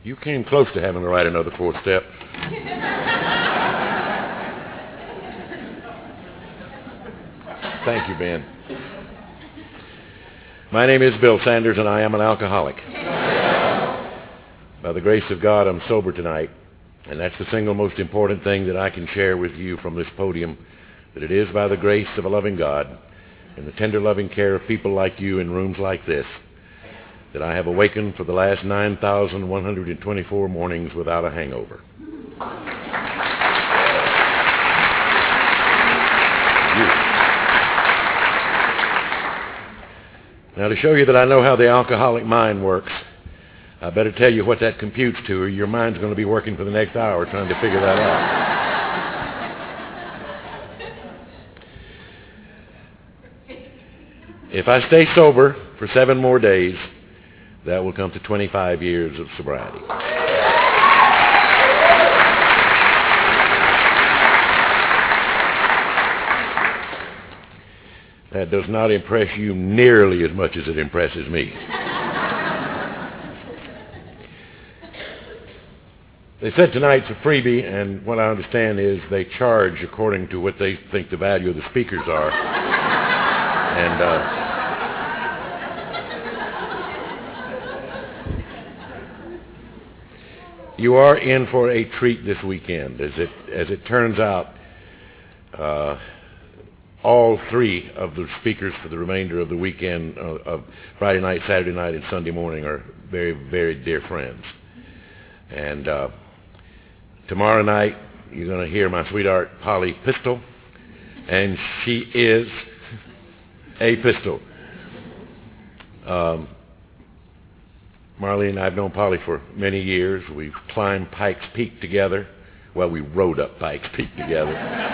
You came close to having to write another fourth step. Thank you, Ben. My name is Bill Sanders, and I am an alcoholic. By the grace of God, I'm sober tonight, and that's the single most important thing that I can share with you from this podium, that it is by the grace of a loving God and the tender loving care of people like you in rooms like this that I have awakened for the last 9,124 mornings without a hangover. Now, to show you that I know how the alcoholic mind works, I better tell you what that computes to, or your mind's going to be working for the next hour trying to figure that out. If I stay sober for 7 more days, that will come to 25 years of sobriety. That does not impress you nearly as much as it impresses me. They said tonight's a freebie, and what I understand is they charge according to what they think the value of the speakers are. And you are in for a treat this weekend. As it turns out, all 3 of the speakers for the remainder of the weekend, of Friday night, Saturday night, and Sunday morning, are very, very dear friends. And tomorrow night, you're going to hear my sweetheart, Polly Pistol, and she is a pistol. Marlene and I have known Polly for many years. We've climbed Pikes Peak together. Well, we rode up Pikes Peak together.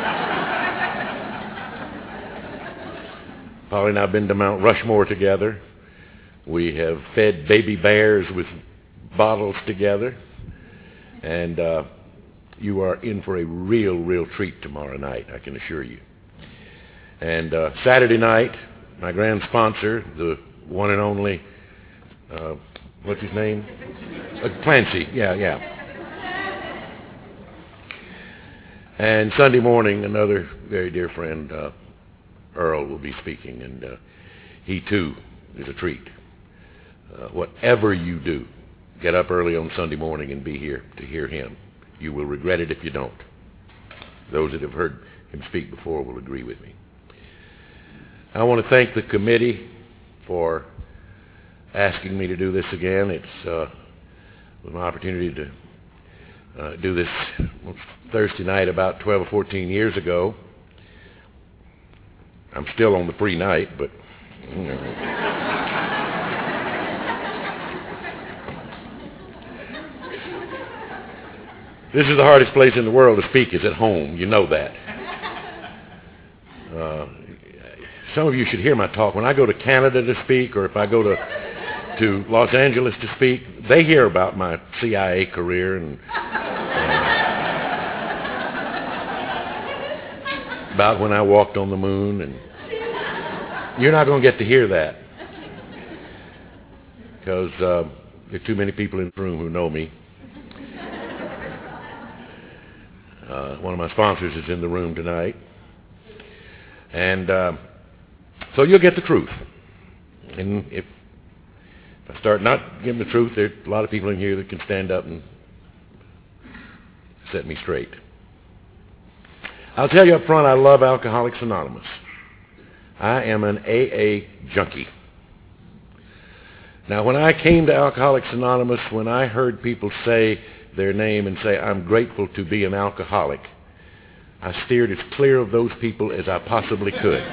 Polly and I have been to Mount Rushmore together. We have fed baby bears with bottles together. And you are in for a real, real treat tomorrow night, I can assure you. And Saturday night, my grand sponsor, the one and only, what's his name? Clancy, yeah. And Sunday morning, another very dear friend, Earl, will be speaking, and he too is a treat. Whatever you do, get up early on Sunday morning and be here to hear him. You will regret it if you don't. Those that have heard him speak before will agree with me. I want to thank the committee for asking me to do this again. It's an opportunity to do this Thursday night about 12 or 14 years ago. I'm still on the pre-night, but you know. This is the hardest place in the world to speak, is at home. You know that. Some of you should hear my talk. When I go to Canada to speak, or if I go to Los Angeles to speak, they hear about my CIA career and about when I walked on the moon. And you're not going to get to hear that because there are too many people in the room who know me. One of my sponsors is in the room tonight. And so you'll get the truth. And if I start not giving the truth, there are a lot of people in here that can stand up and set me straight. I'll tell you up front, I love Alcoholics Anonymous. I am an AA junkie. Now, when I came to Alcoholics Anonymous, when I heard people say their name and say, I'm grateful to be an alcoholic, I steered as clear of those people as I possibly could.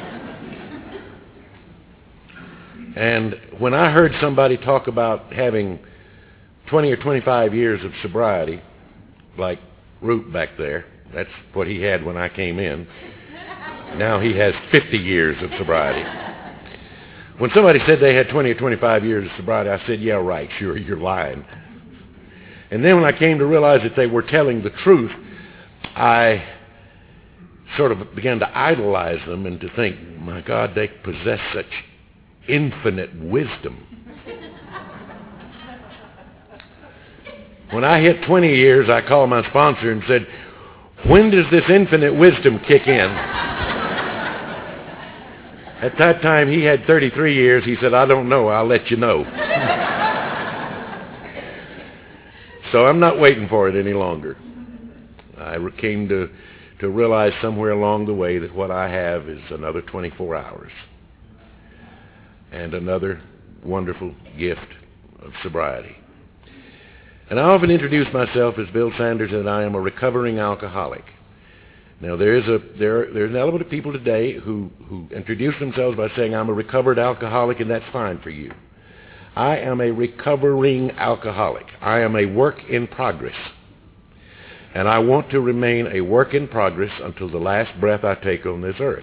And when I heard somebody talk about having 20 or 25 years of sobriety, like Root back there, that's what he had when I came in. Now he has 50 years of sobriety. When somebody said they had 20 or 25 years of sobriety, I said, yeah, right, sure, you're lying. And then when I came to realize that they were telling the truth, I sort of began to idolize them and to think, my God, they possess such infinite wisdom. When I hit 20 years, I called my sponsor and said, when does this infinite wisdom kick in? At that time, he had 33 years. He said, I don't know. I'll let you know. So I'm not waiting for it any longer. I came to realize somewhere along the way that what I have is another 24 hours and another wonderful gift of sobriety. And I often introduce myself as Bill Sanders, and I am a recovering alcoholic. Now, there's an element of people today who introduce themselves by saying, I'm a recovered alcoholic, and that's fine for you. I am a recovering alcoholic. I am a work in progress. And I want to remain a work in progress until the last breath I take on this earth.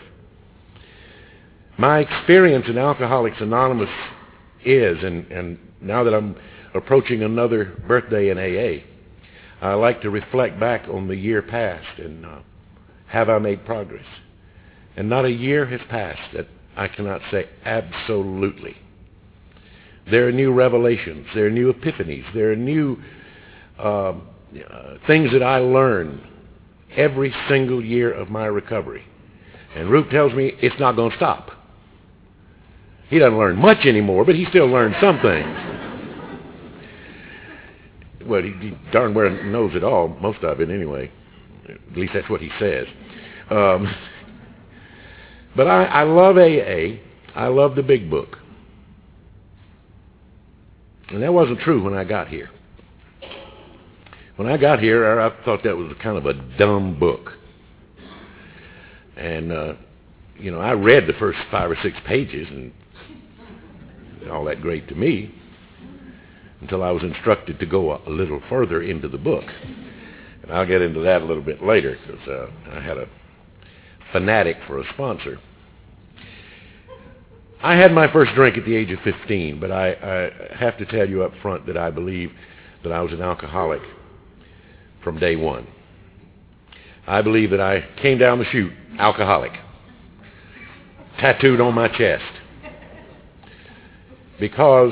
My experience in Alcoholics Anonymous is, and now that I'm approaching another birthday in AA, I like to reflect back on the year past and have I made progress? And not a year has passed that I cannot say absolutely. There are new revelations. There are new epiphanies. There are new things that I learn every single year of my recovery. And Roop tells me it's not going to stop. He doesn't learn much anymore, but he still learns some things. Well, he darn well knows it all, most of it anyway. At least that's what he says. But I love AA. I love the big book. And that wasn't true when I got here. When I got here, I thought that was kind of a dumb book. And, I read the first 5 or 6 pages, and all that great to me, until I was instructed to go a little further into the book. And I'll get into that a little bit later, because I had a fanatic for a sponsor. I had my first drink at the age of 15, but I have to tell you up front that I believe that I was an alcoholic from day one. I believe that I came down the chute alcoholic, tattooed on my chest, because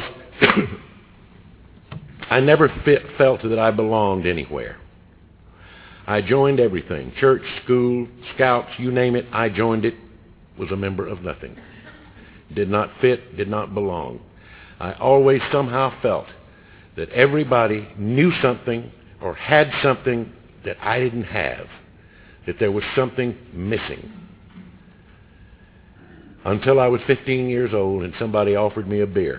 I never felt that I belonged anywhere. I joined everything, church, school, scouts, you name it, I joined it, was a member of nothing. Did not fit, did not belong. I always somehow felt that everybody knew something or had something that I didn't have, that there was something missing. Until I was 15 years old and somebody offered me a beer.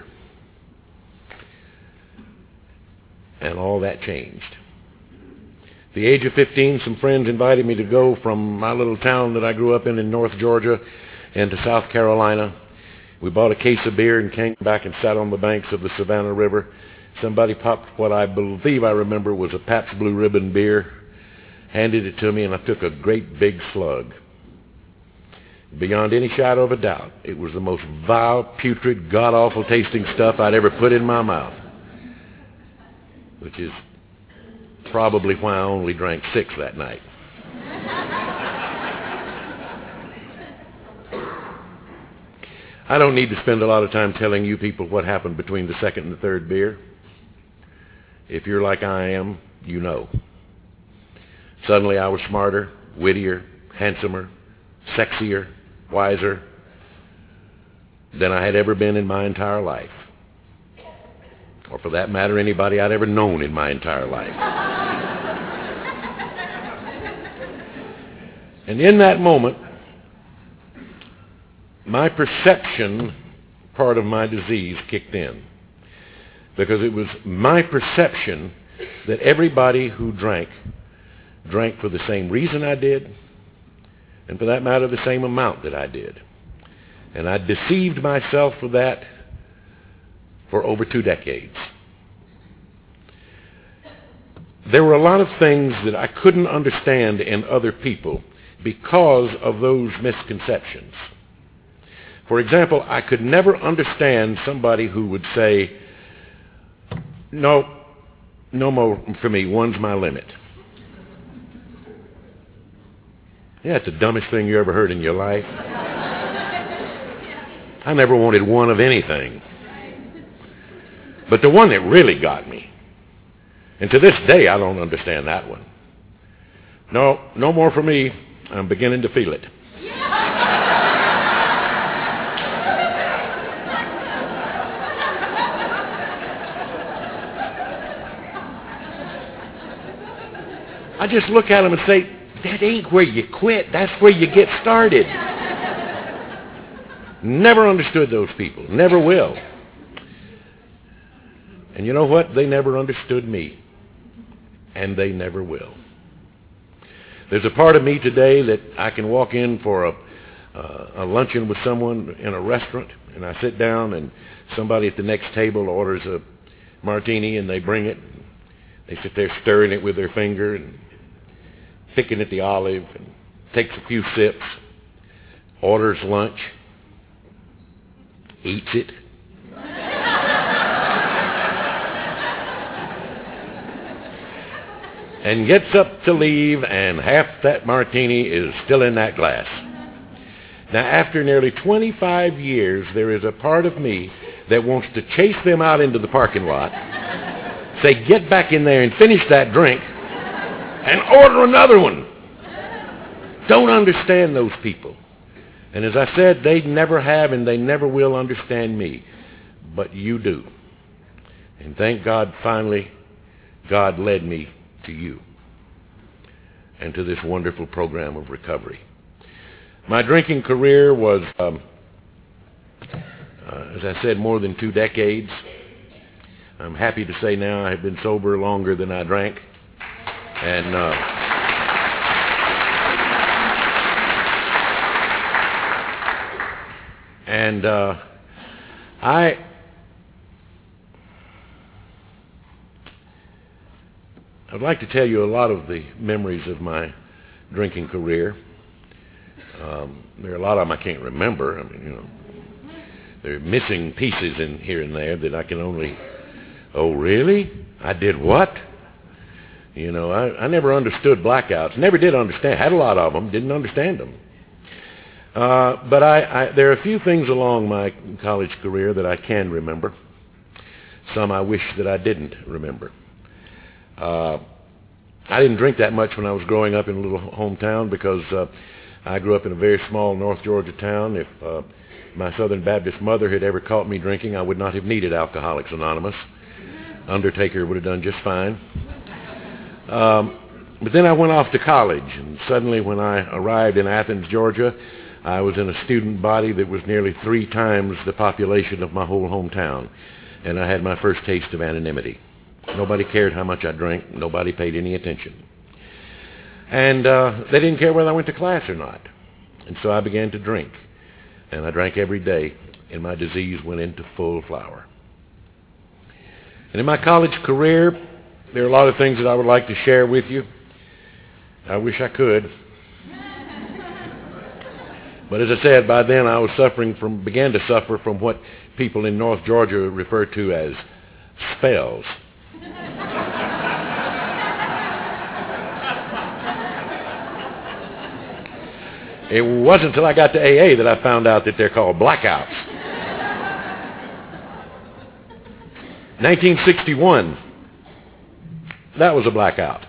And all that changed. At the age of 15, some friends invited me to go from my little town that I grew up in North Georgia into South Carolina. We bought a case of beer and came back and sat on the banks of the Savannah River. Somebody popped what I believe I remember was a Pabst Blue Ribbon beer, handed it to me, and I took a great big slug. Beyond any shadow of a doubt, it was the most vile, putrid, god-awful tasting stuff I'd ever put in my mouth, which is probably why I only drank 6 that night. I don't need to spend a lot of time telling you people what happened between the second and the third beer. If you're like I am, you know. Suddenly I was smarter, wittier, handsomer, sexier, wiser than I had ever been in my entire life. Or for that matter, anybody I'd ever known in my entire life. And in that moment, my perception part of my disease kicked in. Because it was my perception that everybody who drank for the same reason I did, and for that matter, the same amount that I did. And I deceived myself for that for over 2 decades. There were a lot of things that I couldn't understand in other people because of those misconceptions. For example, I could never understand somebody who would say, no more for me, 1's my limit. Yeah, it's the dumbest thing you ever heard in your life. I never wanted 1 of anything. But the one that really got me And to this day, I don't understand that one. No, no more for me. I'm beginning to feel it. I just look at them and say, that ain't where you quit. That's where you get started. Never understood those people. Never will. And you know what? They never understood me. And they never will. There's a part of me today that I can walk in for a luncheon with someone in a restaurant, and I sit down, and somebody at the next table orders a martini, and they bring it. They sit there stirring it with their finger and picking at the olive, and takes a few sips, orders lunch, eats it. And gets up to leave, and half that martini is still in that glass. Now, after nearly 25 years, there is a part of me that wants to chase them out into the parking lot, say, get back in there and finish that drink, and order another one. Don't understand those people. And as I said, they never have and they never will understand me. But you do. And thank God, finally, God led me to you and to this wonderful program of recovery. My drinking career was, as I said, more than 2 decades. I'm happy to say now I have been sober longer than I drank. And I'd like to tell you a lot of the memories of my drinking career. There are a lot of them I can't remember. I mean, there are missing pieces in here and there that I can only, oh, really? I did what? I never understood blackouts. Never did understand. Had a lot of them. Didn't understand them. But there are a few things along my college career that I can remember. Some I wish that I didn't remember. I didn't drink that much when I was growing up in a little hometown because I grew up in a very small North Georgia town. If my Southern Baptist mother had ever caught me drinking, I would not have needed Alcoholics Anonymous. Undertaker would have done just fine. But then I went off to college, and suddenly when I arrived in Athens, Georgia, I was in a student body that was nearly 3 times the population of my whole hometown, and I had my first taste of anonymity. Nobody cared how much I drank. Nobody paid any attention. And they didn't care whether I went to class or not. And so I began to drink, and I drank every day, and my disease went into full flower. And in my college career, there are a lot of things that I would like to share with you. I wish I could. But as I said, by then I was began to suffer from what people in North Georgia refer to as spells. It wasn't until I got to AA that I found out that they're called blackouts. 1961, that was a blackout.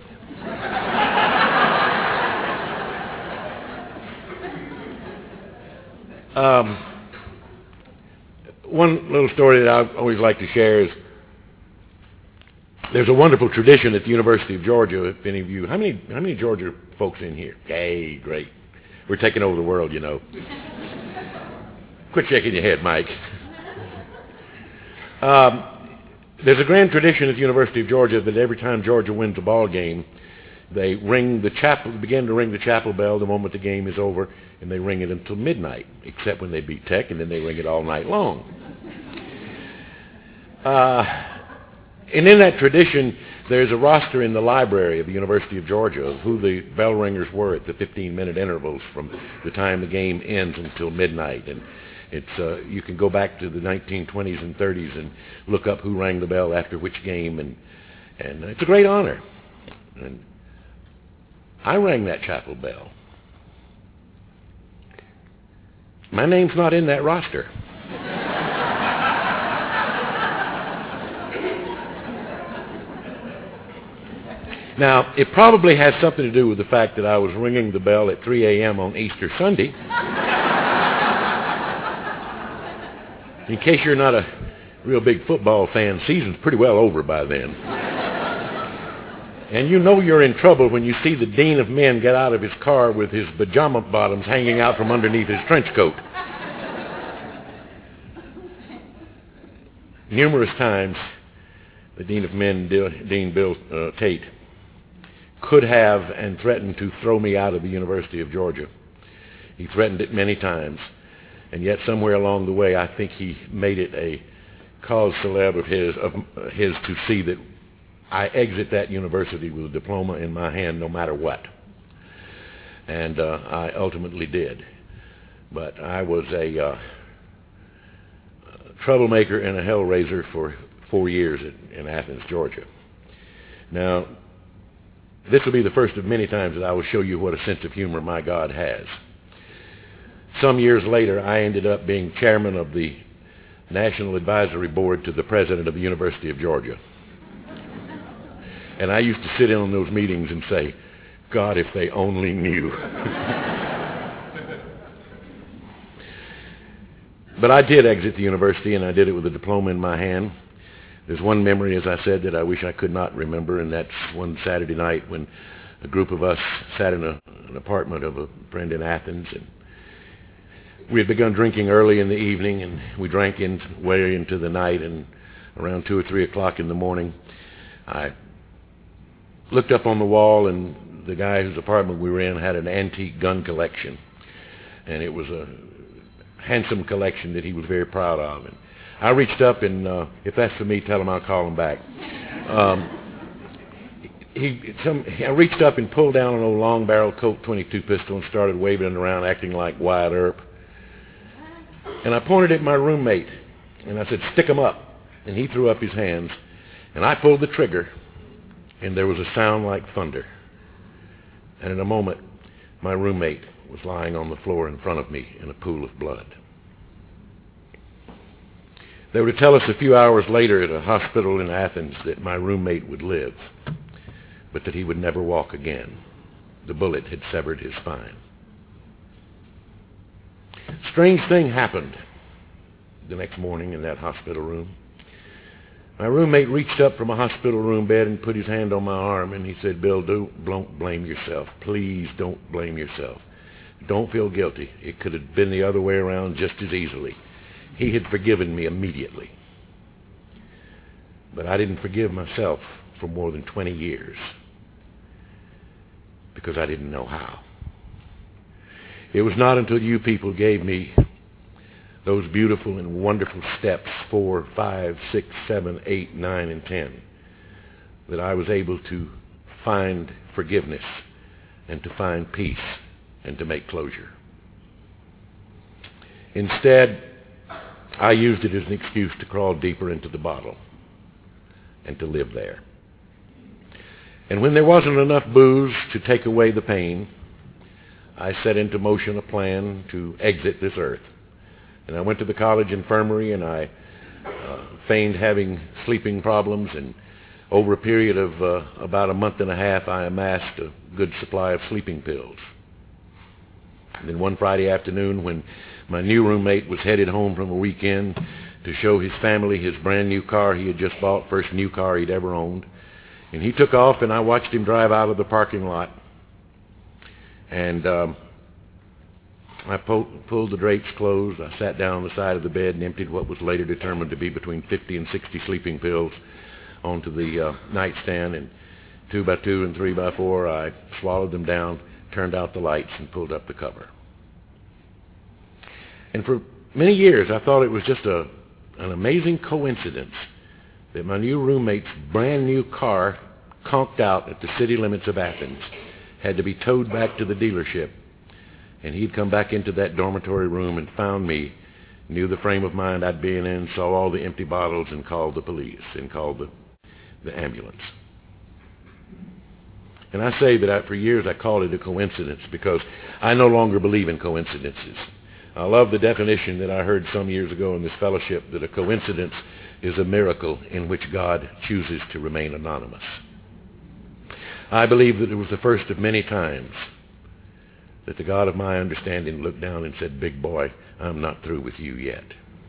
One little story that I always like to share is there's a wonderful tradition at the University of Georgia. If any of you, how many Georgia folks in here? Hey, great. We're taking over the world, Quit shaking your head, Mike. There's a grand tradition at the University of Georgia that every time Georgia wins a ball game, they begin to ring the chapel bell the moment the game is over, and they ring it until midnight, except when they beat Tech, and then they ring it all night long. And in that tradition, there's a roster in the library of the University of Georgia of who the bell ringers were at the 15-minute intervals from the time the game ends until midnight. And you can go back to the 1920s and 30s and look up who rang the bell after which game, and it's a great honor. And I rang that chapel bell. My name's not in that roster. Now, it probably has something to do with the fact that I was ringing the bell at 3 a.m. on Easter Sunday. In case you're not a real big football fan, season's pretty well over by then. And you know you're in trouble when you see the dean of men get out of his car with his pajama bottoms hanging out from underneath his trench coat. Numerous times, the dean of men, Dean Bill Tate, could have and threatened to throw me out of the University of Georgia. He threatened it many times. And yet somewhere along the way, I think he made it a cause célèbre of his to see that I exit that university with a diploma in my hand no matter what. And I ultimately did. But I was a troublemaker and a hellraiser for 4 years in Athens, Georgia. Now, this will be the first of many times that I will show you what a sense of humor my God has. Some years later, I ended up being chairman of the National Advisory Board to the president of the University of Georgia. And I used to sit in on those meetings and say, God, if they only knew. But I did exit the university, and I did it with a diploma in my hand. There's one memory, as I said, that I wish I could not remember, and that's one Saturday night when a group of us sat in an apartment of a friend in Athens, and we had begun drinking early in the evening, and we drank way into the night, and around 2 or 3 o'clock in the morning, I looked up on the wall, and the guy whose apartment we were in had an antique gun collection, and it was a handsome collection that he was very proud of. And I reached up, and if that's for me, tell him I'll call him back. I reached up and pulled down an old long-barrel Colt 22 pistol and started waving it around, acting like Wyatt Earp. And I pointed at my roommate, and I said, "Stick 'em up." And he threw up his hands, and I pulled the trigger, and there was a sound like thunder. And in a moment, my roommate was lying on the floor in front of me in a pool of blood. They were to tell us a few hours later at a hospital in Athens that my roommate would live, but that he would never walk again. The bullet had severed his spine. Strange thing happened the next morning in that hospital room. My roommate reached up from a hospital room bed and put his hand on my arm, and he said, "Bill, don't blame yourself. Please don't blame yourself. Don't feel guilty. It could have been the other way around just as easily." He had forgiven me immediately. But I didn't forgive myself for more than 20 years because I didn't know how. It was not until you people gave me those beautiful and wonderful steps, 4, 5, 6, 7, 8, 9, and 10, that I was able to find forgiveness and to find peace and to make closure. Instead, I used it as an excuse to crawl deeper into the bottle and to live there. And when there wasn't enough booze to take away the pain, I set into motion a plan to exit this earth. And I went to the college infirmary, and I feigned having sleeping problems, and over a period of about a month and a half, I amassed a good supply of sleeping pills. And then one Friday afternoon, when my new roommate was headed home from a weekend to show his family his brand new car he had just bought, first new car he'd ever owned, and he took off, and I watched him drive out of the parking lot. And I pulled the drapes closed. I sat down on the side of the bed and emptied what was later determined to be between 50 and 60 sleeping pills onto the nightstand, and 2 by 2 and 3 by 4, I swallowed them down, turned out the lights, and pulled up the cover. And for many years, I thought it was just an amazing coincidence that my new roommate's brand new car, conked out at the city limits of Athens, had to be towed back to the dealership. And he'd come back into that dormitory room and found me, knew the frame of mind I'd been in, saw all the empty bottles, and called the police and called the ambulance. And I say that for years I called it a coincidence because I no longer believe in coincidences. I love the definition that I heard some years ago in this fellowship, that a coincidence is a miracle in which God chooses to remain anonymous. I believe that it was the first of many times that the God of my understanding looked down and said, "Big boy, I'm not through with you yet."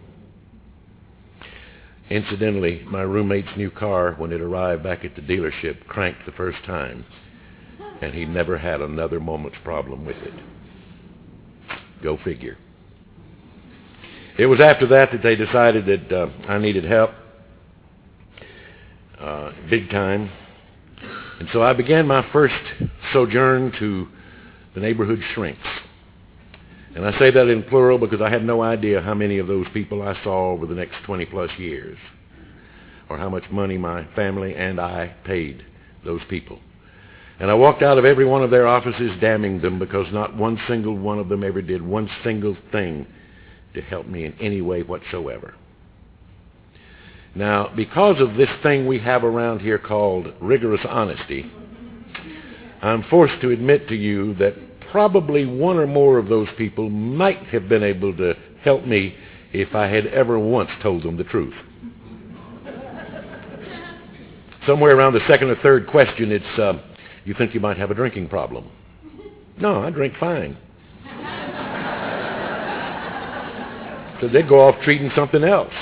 Incidentally, my roommate's new car, when it arrived back at the dealership, cranked the first time, and he never had another moment's problem with it. Go figure. It was after that that they decided that I needed help, big time. And so I began my first sojourn to the neighborhood shrinks. And I say that in plural because I had no idea how many of those people I saw over the next 20 plus years, or how much money my family and I paid those people. And I walked out of every one of their offices damning them, because not one single one of them ever did one single thing to help me in any way whatsoever. Now, because of this thing we have around here called rigorous honesty, I'm forced to admit to you that probably one or more of those people might have been able to help me if I had ever once told them the truth. Somewhere around the second or third question, it's, you think you might have a drinking problem? No, I drink fine. So they'd go off treating something else.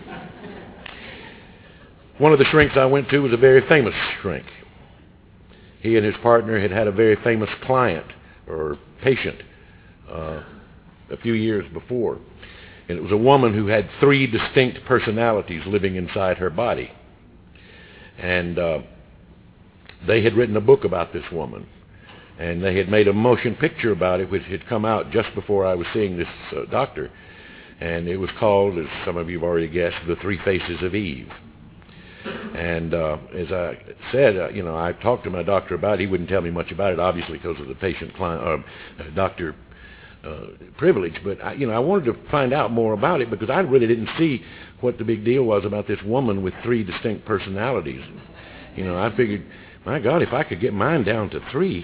One of the shrinks I went to was a very famous shrink. He and his partner had had a very famous client or patient a few years before. And it was a woman who had 3 distinct personalities living inside her body. And they had written a book about this woman. And they had made a motion picture about it, which had come out just before I was seeing this doctor. And it was called, as some of you have already guessed, The 3 Faces of Eve. And as I said, I talked to my doctor about it. He wouldn't tell me much about it, obviously, because of the patient-client doctor privilege. But I wanted to find out more about it, because I really didn't see what the big deal was about this woman with 3 distinct personalities. I figured, my God, if I could get mine down to 3.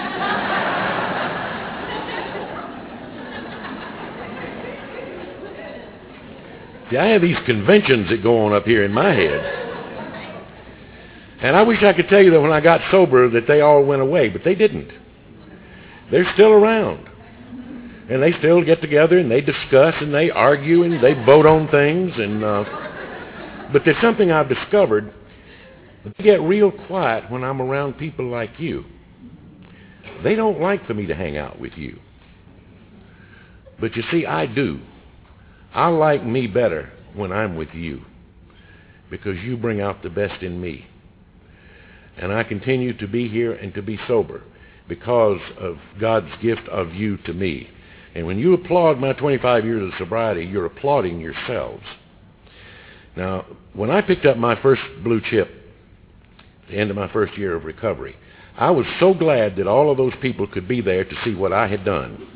See, I have these conventions that go on up here in my head. And I wish I could tell you that when I got sober that they all went away, but they didn't. They're still around. And they still get together and they discuss and they argue and they vote on things. But there's something I've discovered. They get real quiet when I'm around people like you. They don't like for me to hang out with you. But you see, I do. I like me better when I'm with you, because you bring out the best in me. And I continue to be here and to be sober because of God's gift of you to me. And when you applaud my 25 years of sobriety, you're applauding yourselves. Now, when I picked up my first blue chip at the end of my first year of recovery, I was so glad that all of those people could be there to see what I had done.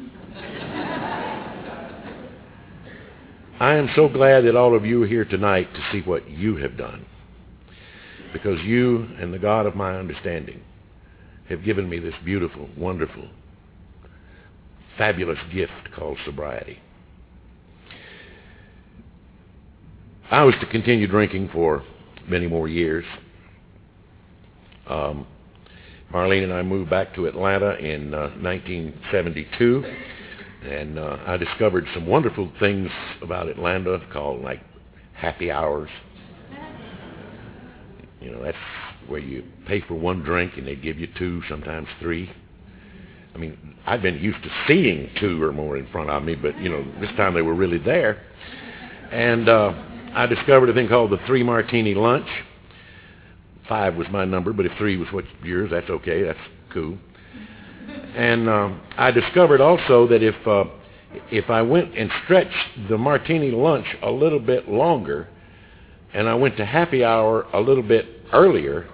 I am so glad that all of you are here tonight to see what you have done, because you and the God of my understanding have given me this beautiful, wonderful, fabulous gift called sobriety. I was to continue drinking for many more years. Marlene and I moved back to Atlanta in 1972. And I discovered some wonderful things about Atlanta called, like, happy hours. That's where you pay for 1 drink and they give you 2, sometimes 3. I mean, I've been used to seeing 2 or more in front of me, but, this time they were really there. And I discovered a thing called the 3 martini lunch. 5 was my number, but if 3 was what's yours, that's okay. That's cool. And I discovered also that if I went and stretched the martini lunch a little bit longer, and I went to happy hour a little bit earlier,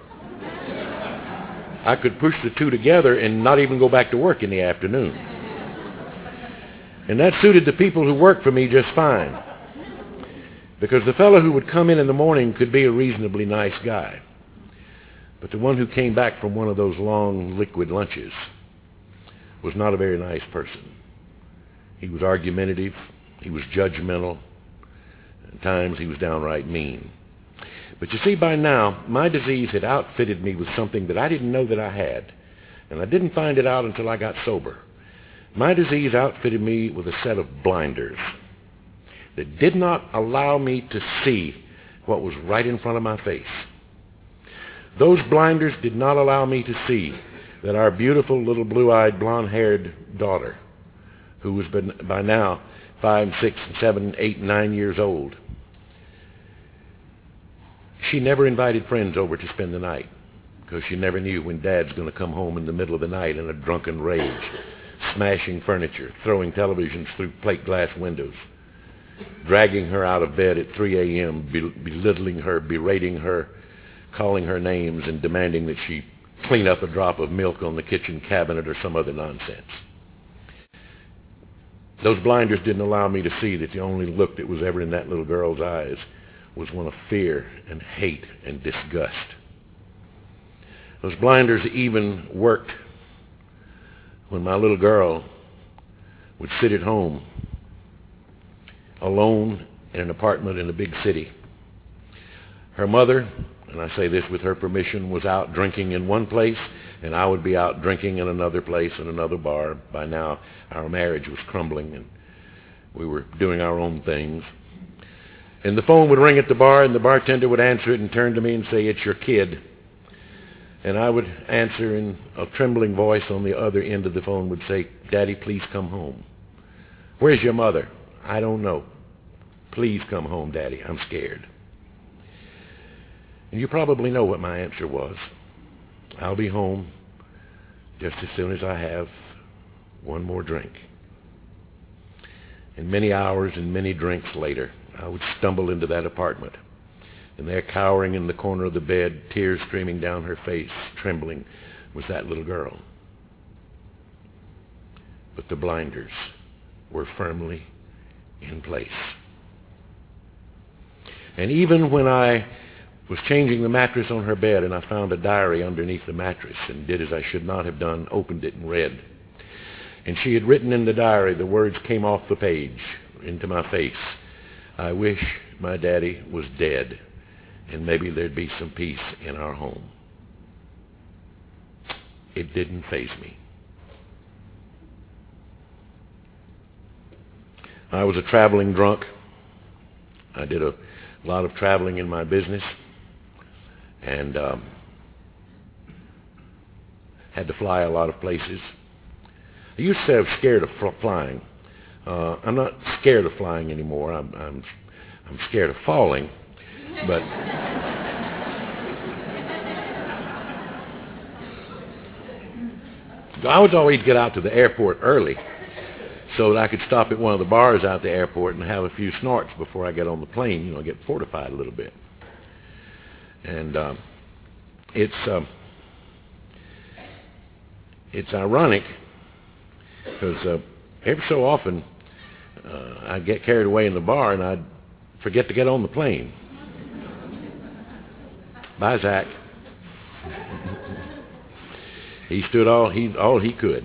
I could push the 2 together and not even go back to work in the afternoon. And that suited the people who worked for me just fine, because the fellow who would come in the morning could be a reasonably nice guy, but the one who came back from one of those long liquid lunches was not a very nice person. He was argumentative. He was judgmental. At times he was downright mean. But you see, by now, my disease had outfitted me with something that I didn't know that I had. And I didn't find it out until I got sober. My disease outfitted me with a set of blinders that did not allow me to see what was right in front of my face. Those blinders did not allow me to see that our beautiful little blue-eyed, blonde-haired daughter, who was by now 5, 6, 7, 8, 9 years old, she never invited friends over to spend the night because she never knew when Dad's going to come home in the middle of the night in a drunken rage, smashing furniture, throwing televisions through plate glass windows, dragging her out of bed at 3 a.m., belittling her, berating her, calling her names, and demanding that she clean up a drop of milk on the kitchen cabinet or some other nonsense. Those blinders didn't allow me to see that the only look that was ever in that little girl's eyes was one of fear and hate and disgust. Those blinders even worked when my little girl would sit at home alone in an apartment in a big city. Her mother, and I say this with her permission, was out drinking in one place, and I would be out drinking in another place, in another bar. By now, our marriage was crumbling, and we were doing our own things. And the phone would ring at the bar, and the bartender would answer it and turn to me and say, "It's your kid." And I would answer, in a trembling voice on the other end of the phone would say, "Daddy, please come home." "Where's your mother?" "I don't know." "Please come home, Daddy. I'm scared." And you probably know what my answer was. "I'll be home just as soon as I have one more drink." And many hours and many drinks later, I would stumble into that apartment, and there, cowering in the corner of the bed, tears streaming down her face, trembling, was that little girl. But the blinders were firmly in place. And even when I was changing the mattress on her bed and I found a diary underneath the mattress and did as I should not have done, opened it and read. And she had written in the diary, the words came off the page into my face: "I wish my daddy was dead, and maybe there'd be some peace in our home." It didn't faze me. I was a traveling drunk. I did a lot of traveling in my business, and had to fly a lot of places. I used to say I was scared of flying. I'm not scared of flying anymore. I'm scared of falling, but I would always get out to the airport early so that I could stop at one of the bars out at the airport and have a few snorts before I get on the plane, get fortified a little bit. And it's ironic because every so often I'd get carried away in the bar and I'd forget to get on the plane. Bye, Zach. He stood all he could.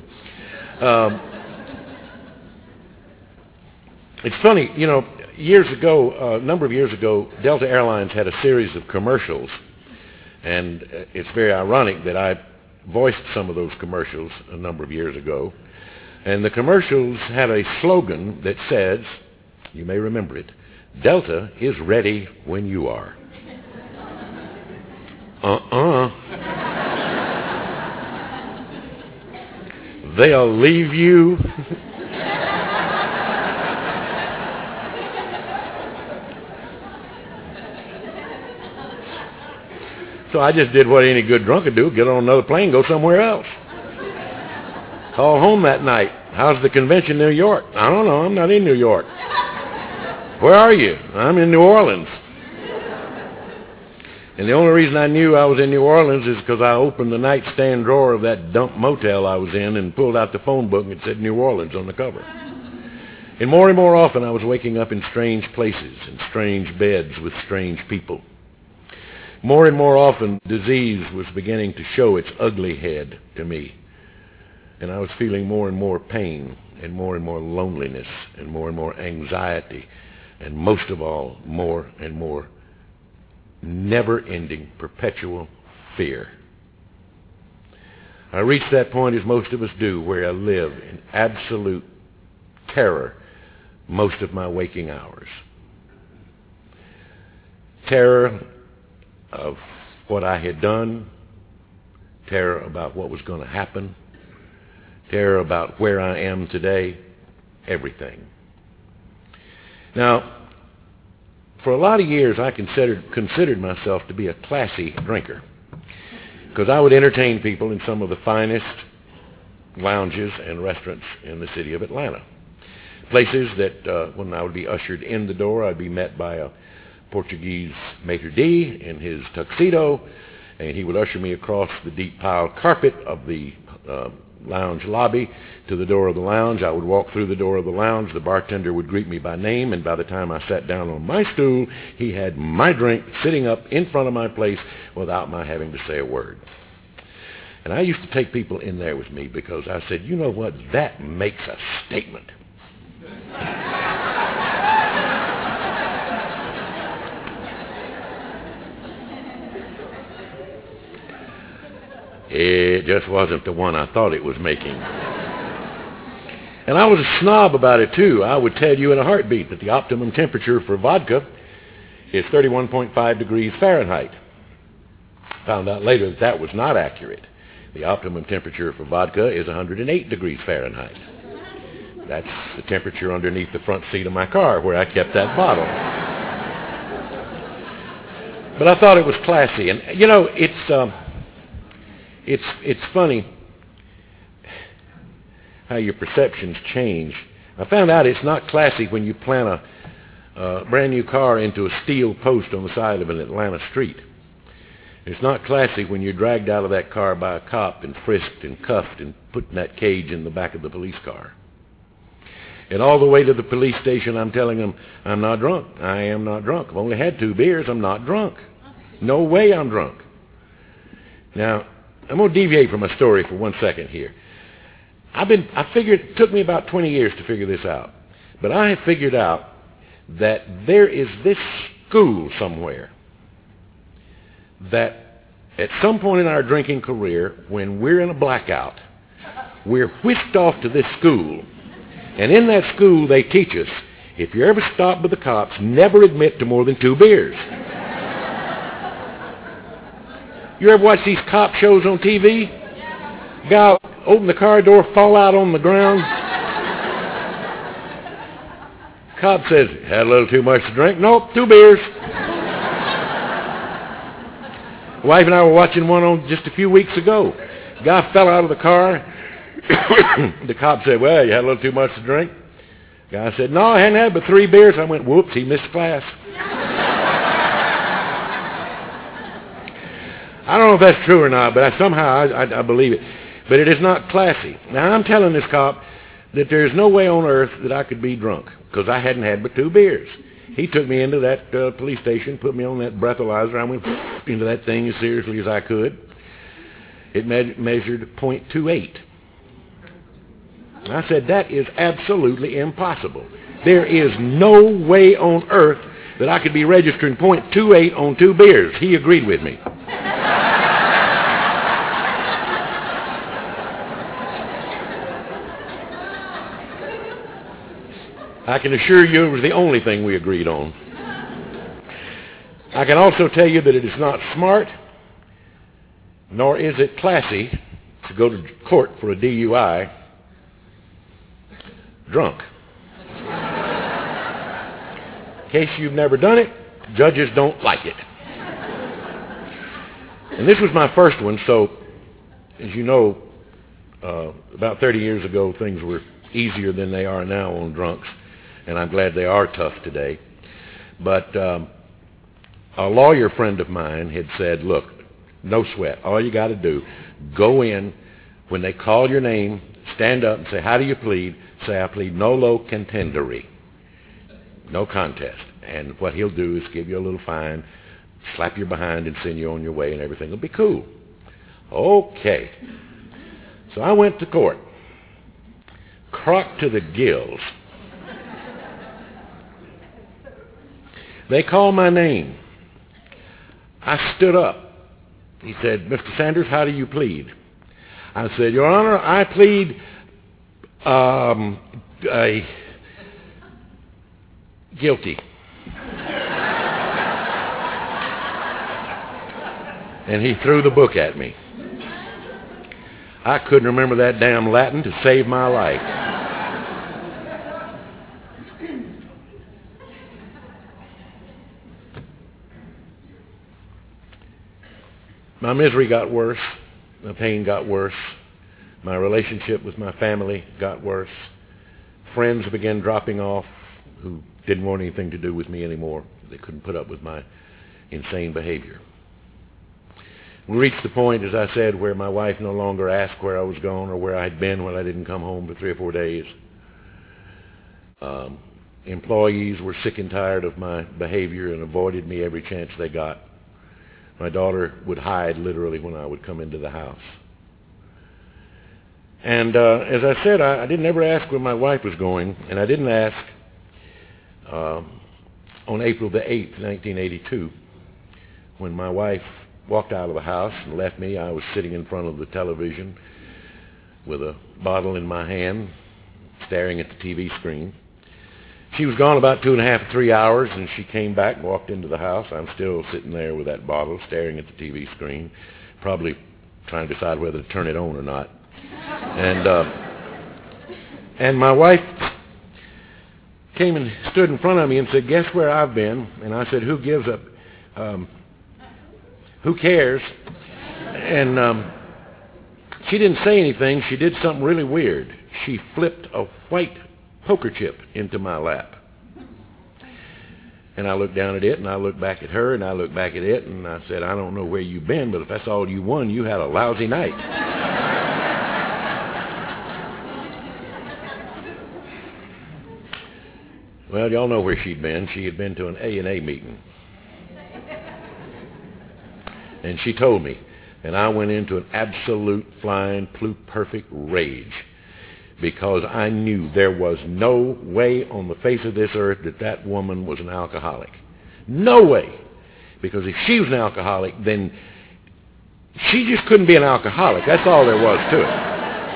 It's funny, years ago, a number of years ago, Delta Airlines had a series of commercials, and it's very ironic that I voiced some of those commercials a number of years ago. And the commercials had a slogan that says, you may remember it, "Delta is ready when you are." They'll leave you. So I just did what any good drunk would do: get on another plane, go somewhere else. Call home that night. "How's the convention in New York?" "I don't know. I'm not in New York." "Where are you?" "I'm in New Orleans." And the only reason I knew I was in New Orleans is because I opened the nightstand drawer of that dump motel I was in and pulled out the phone book and it said New Orleans on the cover. And more often I was waking up in strange places and strange beds with strange people. More and more often, disease was beginning to show its ugly head to me. And I was feeling more and more pain and more loneliness and more anxiety, and most of all, more and more never-ending, perpetual fear. I reached that point, as most of us do, where I live in absolute terror most of my waking hours. Terror of what I had done, terror about what was going to happen, terror about where I am today, everything. Now, for a lot of years, I considered myself to be a classy drinker, because I would entertain people in some of the finest lounges and restaurants in the city of Atlanta. Places that when I would be ushered in the door, I'd be met by a Portuguese maitre d' in his tuxedo, and he would usher me across the deep piled carpet of the lounge lobby to the door of the lounge. I would walk through the door of the lounge. The bartender would greet me by name, and by the time I sat down on my stool, he had my drink sitting up in front of my place without my having to say a word. And I used to take people in there with me because I said, you know what, that makes a statement. It just wasn't the one I thought it was making. And I was a snob about it, too. I would tell you in a heartbeat that the optimum temperature for vodka is 31.5 degrees Fahrenheit. Found out later that that was not accurate. The optimum temperature for vodka is 108 degrees Fahrenheit. That's the temperature underneath the front seat of my car where I kept that bottle. But I thought it was classy. And, you know, it's funny how your perceptions change. I found out it's not classy when you plant a brand new car into a steel post on the side of an Atlanta street. It's not classy when you're dragged out of that car by a cop and frisked and cuffed and put in that cage in the back of the police car. And all the way to the police station, I'm telling them, I'm not drunk. I am not drunk. I've only had 2 beers. I'm not drunk. No way I'm drunk. Now, I'm going to deviate from my story for 1 second here. I figured, it took me about 20 years to figure this out. But I have figured out that there is this school somewhere that at some point in our drinking career, when we're in a blackout, we're whisked off to this school. And in that school, they teach us, if you're ever stopped by the cops, never admit to more than 2 beers. You ever watch these cop shows on TV? Guy open the car door, fall out on the ground. Cop says, had a little too much to drink. Nope, 2 beers. Wife and I were watching one on just a few weeks ago. Guy fell out of the car. The cop said, well, you had a little too much to drink. Guy said, no, I hadn't had but 3 beers. I went, whoops, he missed class. I don't know if that's true or not, but I believe it. But it is not classy. Now, I'm telling this cop that there's no way on earth that I could be drunk because I hadn't had but 2 beers. He took me into that police station, put me on that breathalyzer. I went into that thing as seriously as I could. It measured .28. I said, that is absolutely impossible. There is no way on earth that I could be registering .28 on 2 beers. He agreed with me. I can assure you it was the only thing we agreed on. I can also tell you that it is not smart, nor is it classy to go to court for a DUI drunk. In case you've never done it, judges don't like it. And this was my first one, so as you know, about 30 years ago, things were easier than they are now on drunks. And I'm glad they are tough today. But a lawyer friend of mine had said, look, no sweat. All you got to do, go in. When they call your name, stand up and say, how do you plead? Say, I plead nolo contendere. No contest. And what he'll do is give you a little fine, slap your behind and send you on your way, and everything will be cool. Okay. So I went to court. Crocked to the gills. They call my name. I stood up. He said, "Mr. Sanders, how do you plead?" I said, "Your Honor, I plead guilty." And he threw the book at me. I couldn't remember that damn Latin to save my life. My misery got worse. My pain got worse. My relationship with my family got worse. Friends began dropping off who didn't want anything to do with me anymore. They couldn't put up with my insane behavior. We reached the point, as I said, where my wife no longer asked where I was gone or where I'd been when I didn't come home for 3 or 4 days. Employees were sick and tired of my behavior and avoided me every chance they got. My daughter would hide literally when I would come into the house. And as I said, I didn't ever ask where my wife was going, and I didn't ask on April the 8th, 1982, when my wife walked out of the house and left me. I was sitting in front of the television with a bottle in my hand, staring at the TV screen. She was gone about 2.5 to 3 hours, and she came back and walked into the house. I'm still sitting there with that bottle, staring at the TV screen, probably trying to decide whether to turn it on or not. And my wife came and stood in front of me and said, "Guess where I've been?" And I said, "Who gives up? Who cares?" And she didn't say anything. She did something really weird. She flipped a white poker chip into my lap. And I looked down at it, and I looked back at her, and I looked back at it, and I said, "I don't know where you've been, but if that's all you won, you had a lousy night." Well, y'all know where she'd been. She had been to an A&A meeting. And she told me, and I went into an absolute flying perfect rage, because I knew there was no way on the face of this earth that that woman was an alcoholic. No way. Because if she was an alcoholic, then she just couldn't be an alcoholic. That's all there was to it.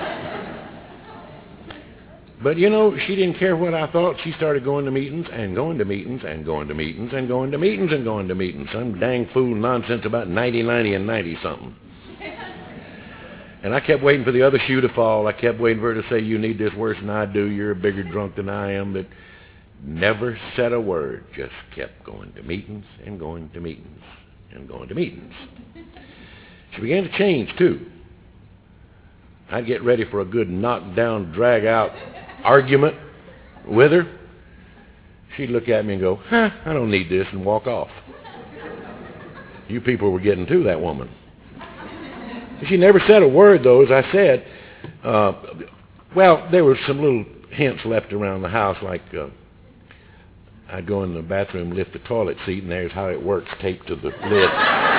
But, you know, she didn't care what I thought. She started going to meetings and going to meetings and going to meetings and going to meetings and going to meetings. Some dang fool nonsense about 90, 90, and 90-something. And I kept waiting for the other shoe to fall. I kept waiting for her to say, "You need this worse than I do. You're a bigger drunk than I am." But never said a word. Just kept going to meetings and going to meetings and going to meetings. She began to change, too. I'd get ready for a good knock-down, drag-out argument with her. She'd look at me and go, "I don't need this," and walk off. You people were getting to that woman. She never said a word, though, as I said. Well, there were some little hints left around the house, like I'd go in the bathroom, lift the toilet seat, and there's how it works, taped to the lid.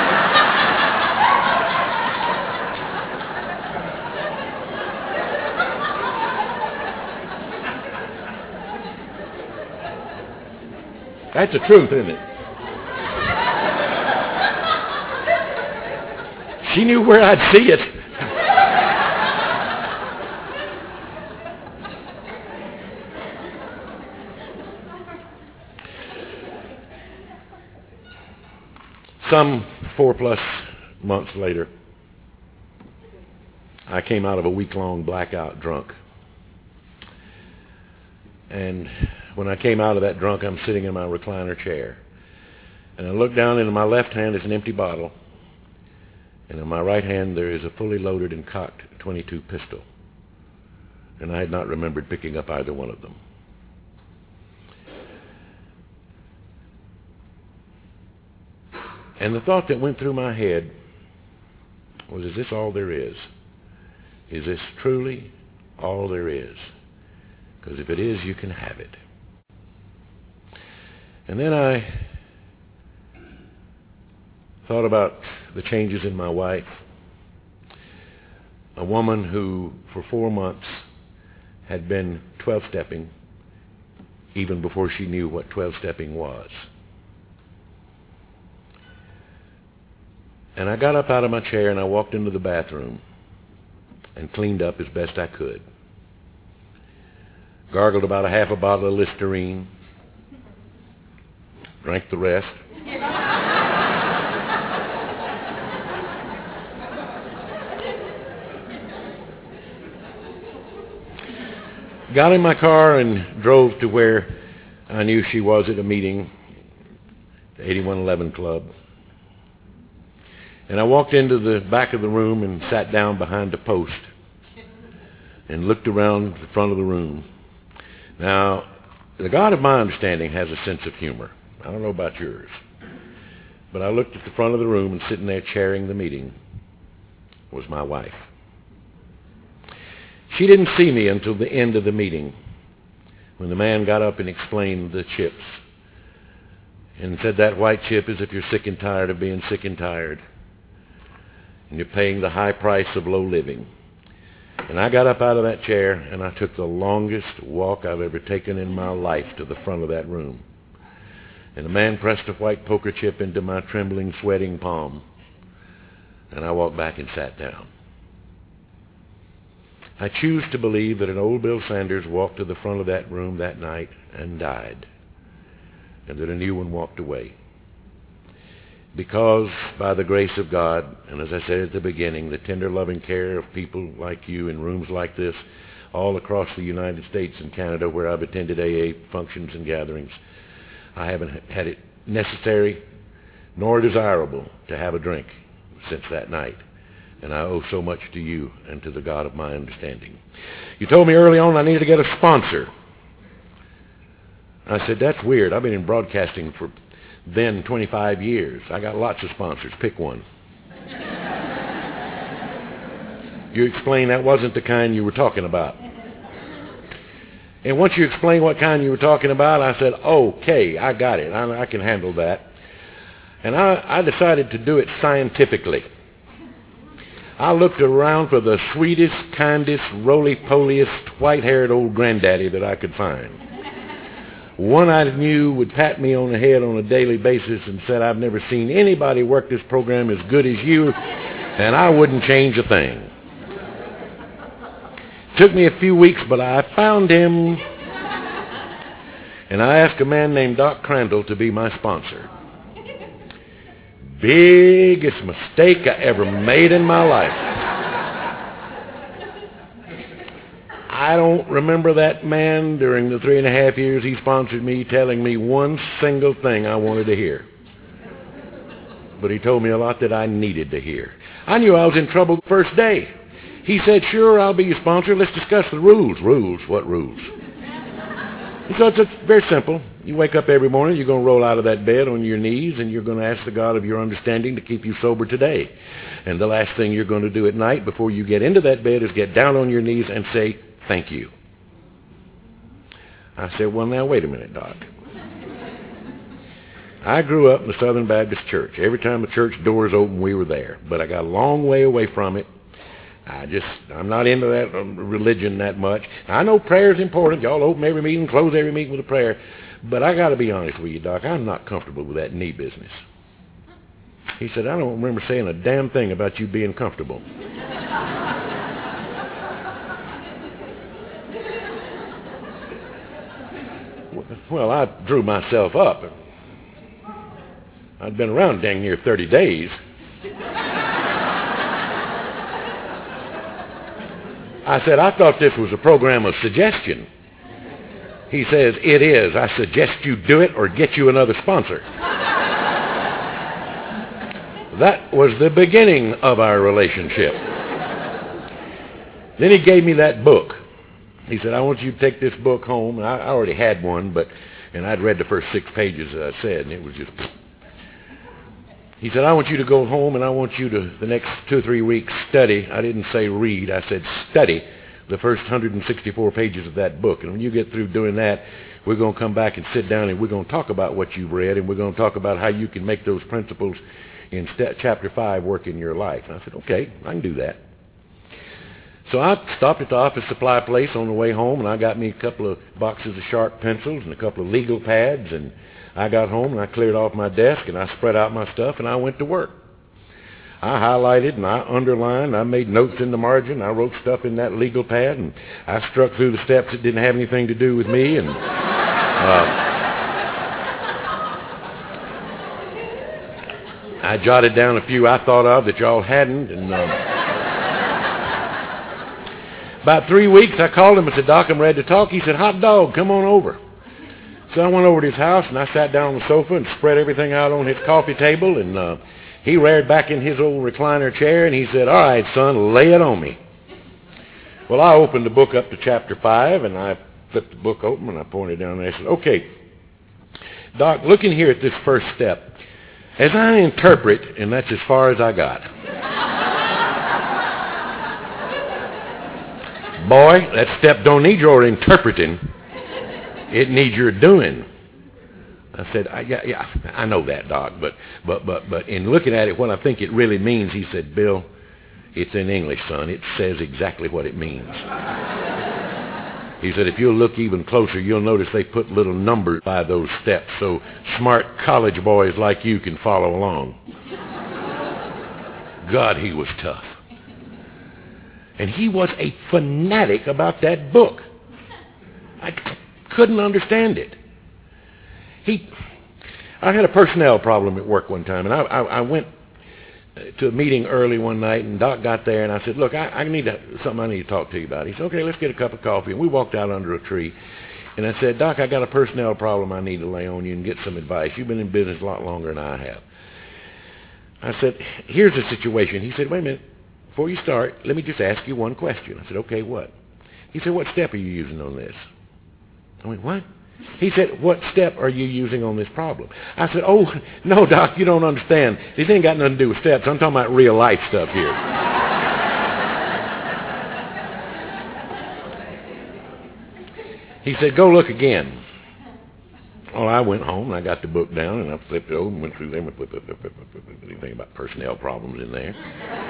That's the truth, isn't it? She knew where I'd see it. Some 4+ months later, I came out of a week-long blackout drunk. And when I came out of that drunk, I'm sitting in my recliner chair. And I look down, and in my left hand is an empty bottle. And in my right hand, there is a fully loaded and cocked .22 pistol. And I had not remembered picking up either one of them. And the thought that went through my head was, is this all there is? Is this truly all there is? Because if it is, you can have it. And then I thought about the changes in my wife. A woman who, for 4 months, had been 12-stepping even before she knew what 12-stepping was. And I got up out of my chair and I walked into the bathroom and cleaned up as best I could. Gargled about a half a bottle of Listerine. Drank the rest. Got in my car and drove to where I knew she was at a meeting, the 8111 Club. And I walked into the back of the room and sat down behind a post and looked around the front of the room. Now, the God of my understanding has a sense of humor. I don't know about yours. But I looked at the front of the room, and sitting there chairing the meeting was my wife. She didn't see me until the end of the meeting, when the man got up and explained the chips and said that white chip is if you're sick and tired of being sick and tired and you're paying the high price of low living. And I got up out of that chair and I took the longest walk I've ever taken in my life to the front of that room. And the man pressed a white poker chip into my trembling, sweating palm. And I walked back and sat down. I choose to believe that an old Bill Sanders walked to the front of that room that night and died, and that a new one walked away. Because by the grace of God, and as I said at the beginning, the tender loving care of people like you in rooms like this all across the United States and Canada where I've attended AA functions and gatherings, I haven't had it necessary nor desirable to have a drink since that night. And I owe so much to you and to the God of my understanding. You told me early on I needed to get a sponsor. I said, that's weird. I've been in broadcasting for then 25 years. I got lots of sponsors. Pick one. You explained that wasn't the kind you were talking about. And once you explained what kind you were talking about, I said, okay, I got it. I can handle that. And I decided to do it scientifically. I looked around for the sweetest, kindest, roly-poliest, white-haired old granddaddy that I could find. One I knew would pat me on the head on a daily basis and said, I've never seen anybody work this program as good as you, and I wouldn't change a thing. Took me a few weeks, but I found him, and I asked a man named Doc Crandall to be my sponsor. Biggest mistake I ever made in my life. I don't remember that man during the 3.5 years he sponsored me telling me one single thing I wanted to hear. But he told me a lot that I needed to hear. I knew I was in trouble the first day. He said, sure, I'll be your sponsor. Let's discuss the rules. Rules? What rules? So it's very simple. You wake up every morning, you're going to roll out of that bed on your knees, and you're going to ask the God of your understanding to keep you sober today. And the last thing you're going to do at night before you get into that bed is get down on your knees and say, thank you. I said, well, now, wait a minute, Doc. I grew up in the Southern Baptist Church. Every time the church doors open, we were there. But I got a long way away from it. I'm not into that religion that much. I know prayer is important. Y'all open every meeting, close every meeting with a prayer. But I got to be honest with you, Doc. I'm not comfortable with that knee business. He said, I don't remember saying a damn thing about you being comfortable. Well, I drew myself up. I'd been around dang near 30 days. I said, I thought this was a program of suggestion. He says, it is. I suggest you do it or get you another sponsor. That was the beginning of our relationship. Then he gave me that book. He said, I want you to take this book home. And I already had one, and I'd read the first 6 pages, as I said, and it was just... He said, I want you to go home and I want you to, the next 2 or 3 weeks, study. I didn't say read. I said study the first 164 pages of that book. And when you get through doing that, we're going to come back and sit down and we're going to talk about what you've read, and we're going to talk about how you can make those principles in chapter 5 work in your life. And I said, okay, I can do that. So I stopped at the office supply place on the way home, and I got me a couple of boxes of sharp pencils and a couple of legal pads, and I got home and I cleared off my desk and I spread out my stuff and I went to work. I highlighted and I underlined. I made notes in the margin. I wrote stuff in that legal pad, and I struck through the steps that didn't have anything to do with me. And I jotted down a few I thought of that y'all hadn't. And about 3 weeks, I called him and said, "Doc, I'm ready to talk." He said, "Hot dog, come on over." So I went over to his house, and I sat down on the sofa and spread everything out on his coffee table, and he reared back in his old recliner chair, and he said, "All right, son, lay it on me." Well, I opened the book up to chapter 5, and I flipped the book open, and I pointed down there, and I said, "Okay, Doc, looking here at this first step, as I interpret," and that's as far as I got. "Boy, that step don't need your interpreting. It needs your doing." I said, "Yeah, I know that, Doc, but in looking at it, what I think it really means," he said, "Bill, it's in English, son. It says exactly what it means." He said, "If you'll look even closer, you'll notice they put little numbers by those steps so smart college boys like you can follow along." God, he was tough. And he was a fanatic about that book. I couldn't understand it. I had a personnel problem at work one time, and I went to a meeting early one night, and Doc got there, and I said, "Look, I need something I need to talk to you about." He said, "Okay, let's get a cup of coffee." And we walked out under a tree, and I said, "Doc, I got a personnel problem I need to lay on you and get some advice. You've been in business a lot longer than I have." I said, "Here's the situation." He said, "Wait a minute. Before you start, let me just ask you one question." I said, "Okay, what?" He said, "What step are you using on this?" I went, "What?" He said, "What step are you using on this problem?" I said, "Oh, no, Doc, you don't understand. This ain't got nothing to do with steps. I'm talking about real life stuff here." He said, "Go look again." Well, I went home, and I got the book down, and I flipped it over and went through them and put anything about personnel problems in there.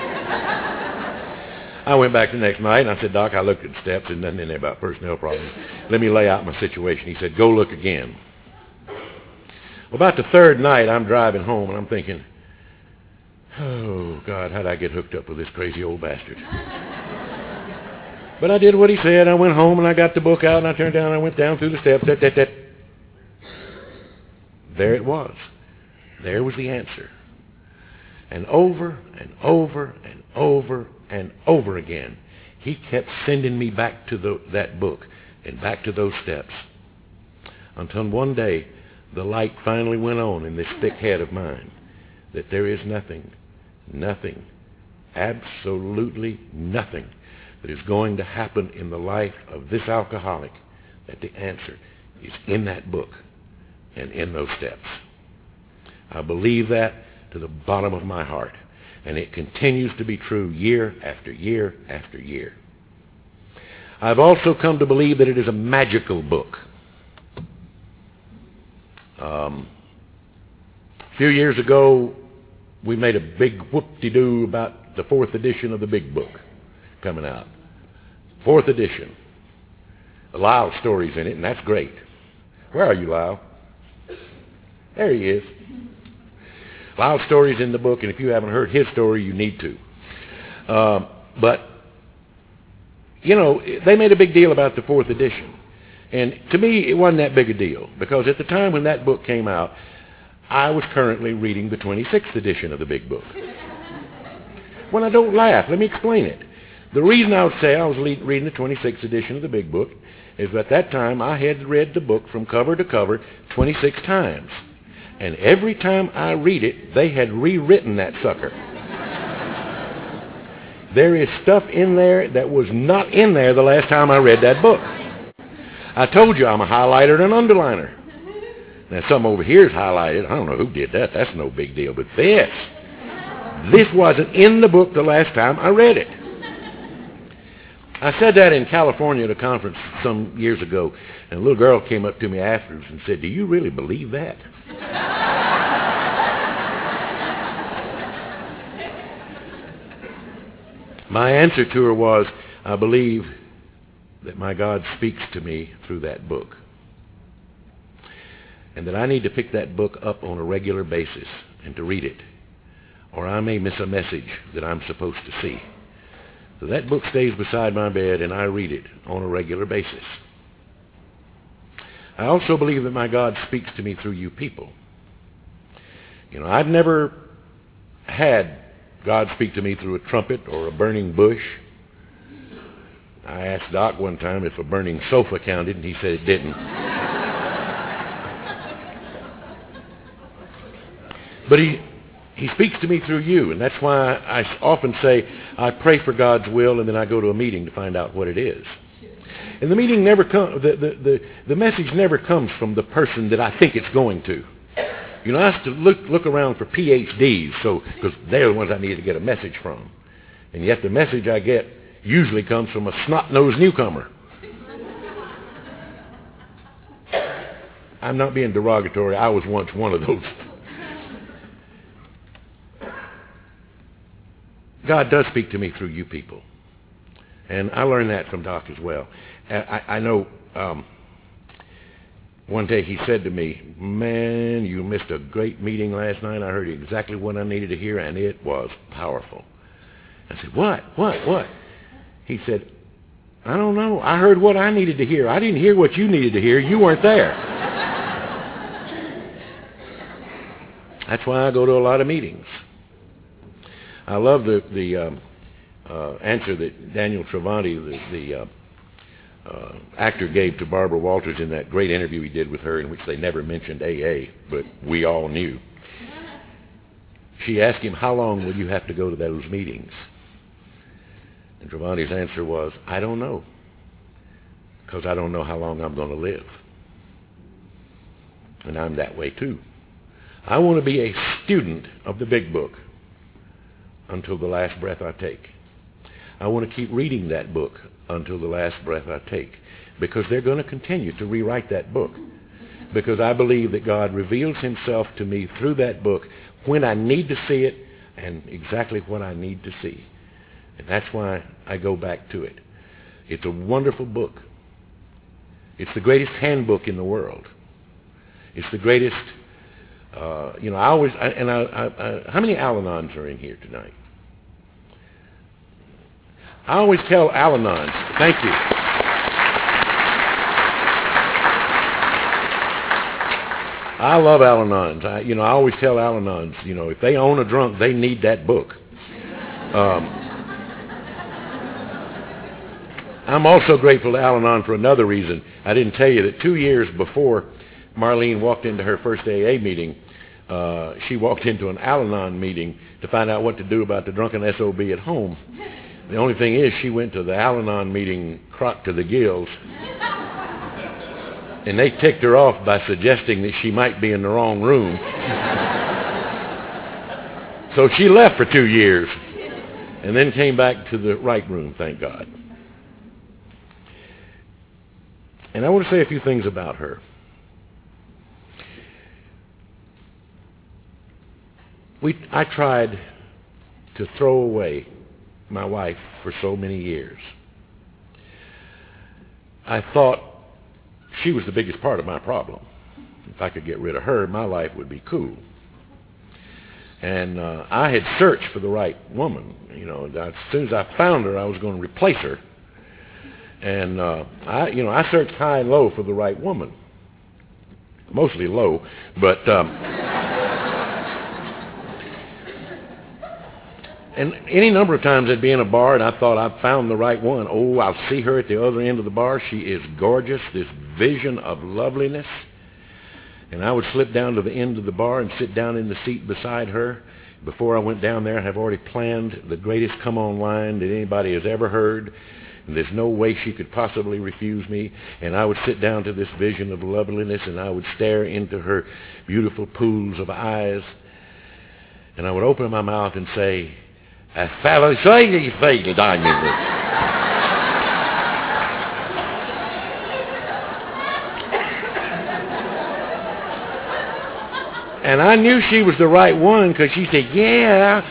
I went back the next night, and I said, "Doc, I looked at the steps, and nothing in there about personnel problems. Let me lay out my situation." He said, "Go look again." Well, about the third night, I'm driving home, and I'm thinking, "Oh, God, how'd I get hooked up with this crazy old bastard?" But I did what he said. I went home, and I got the book out, and I turned down, and I went down through the steps. There it was. There was the answer. And over and over and over and over again, he kept sending me back to that book and back to those steps, until one day the light finally went on in this thick head of mine that there is nothing, absolutely nothing that is going to happen in the life of this alcoholic, that the answer is in that book and in those steps. I believe that to the bottom of my heart, and it continues to be true year after year after year. I've also come to believe that it is a magical book. A few years ago, we made a big whoop-de-doo about the 4th edition of the Big Book coming out. 4th edition. Lyle's story's in it, and that's great. Where are you, Lyle? There he is. Lyle's story's in the book, and if you haven't heard his story, you need to. But, you know, they made a big deal about the 4th edition. And to me, it wasn't that big a deal, because at the time when that book came out, I was currently reading the 26th edition of the Big Book. Well, I don't laugh. Let me explain it. The reason I would say I was reading the 26th edition of the Big Book is that at that time I had read the book from cover to cover 26 times. And every time I read it, they had rewritten that sucker. There is stuff in there that was not in there the last time I read that book. I told you I'm a highlighter and an underliner. Now, some over here is highlighted. I don't know who did that. That's no big deal. But this wasn't in the book the last time I read it. I said that in California at a conference some years ago, and a little girl came up to me afterwards and said, "Do you really believe that?" My answer to her was, I believe that my God speaks to me through that book, and that I need to pick that book up on a regular basis and to read it or I may miss a message that I'm supposed to see. So that book stays beside my bed, and I read it on a regular basis. I also believe that my God speaks to me through you people. You know, I've never had God speak to me through a trumpet or a burning bush. I asked Doc one time if a burning sofa counted, and he said it didn't. But he speaks to me through you, and that's why I often say I pray for God's will, and then I go to a meeting to find out what it is. And the meeting never comes. The message never comes from the person that I think it's going to. You know, I have to look around for PhDs, because they're the ones I need to get a message from. And yet the message I get usually comes from a snot-nosed newcomer. I'm not being derogatory. I was once one of those. God does speak to me through you people. And I learned that from Doc as well. I know one day he said to me, "Man, you missed a great meeting last night. I heard exactly what I needed to hear, and it was powerful." I said, What? He said, "I don't know. I heard what I needed to hear. I didn't hear what you needed to hear. You weren't there." That's why I go to a lot of meetings. I love the answer that Daniel Travanti, the actor, gave to Barbara Walters in that great interview he did with her, in which they never mentioned AA, but we all knew. She asked him, "How long will you have to go to those meetings?" And Travanti's answer was, "I don't know, because I don't know how long I'm going to live." And I'm that way too. I want to be a student of the big book until the last breath I take. I want to keep reading that book until the last breath I take, because they're going to continue to rewrite that book, because I believe that God reveals himself to me through that book when I need to see it and exactly what I need to see. And that's why I go back to it. It's a wonderful book. It's the greatest handbook in the world. It's the greatest, how many Al-Anons are in here tonight? I always tell Al-Anons, thank you. I love Al-Anons. I always tell Al-Anons, if they own a drunk, they need that book. I'm also grateful to Al-Anon for another reason. I didn't tell you that 2 years before Marlene walked into her first AA meeting, she walked into an Al-Anon meeting to find out what to do about the drunken SOB at home. The only thing is, she went to the Al-Anon meeting crocked to the gills, and they ticked her off by suggesting that she might be in the wrong room. So she left for 2 years and then came back to the right room, thank God. And I want to say a few things about her. I tried to throw away my wife for so many years. I thought she was the biggest part of my problem. If I could get rid of her, my life would be cool. And I had searched for the right woman. As soon as I found her, I was going to replace her. And I searched high and low for the right woman. Mostly low, but and any number of times I'd be in a bar and I thought I'd found the right one. Oh, I'll see her at the other end of the bar. She is gorgeous, this vision of loveliness. And I would slip down to the end of the bar and sit down in the seat beside her. Before I went down there, I have already planned the greatest come-on line that anybody has ever heard. And there's no way she could possibly refuse me. And I would sit down to this vision of loveliness, and I would stare into her beautiful pools of eyes. And I would open my mouth and say, "A fellow say feel diamond." And I knew she was the right one because she said, "Yeah."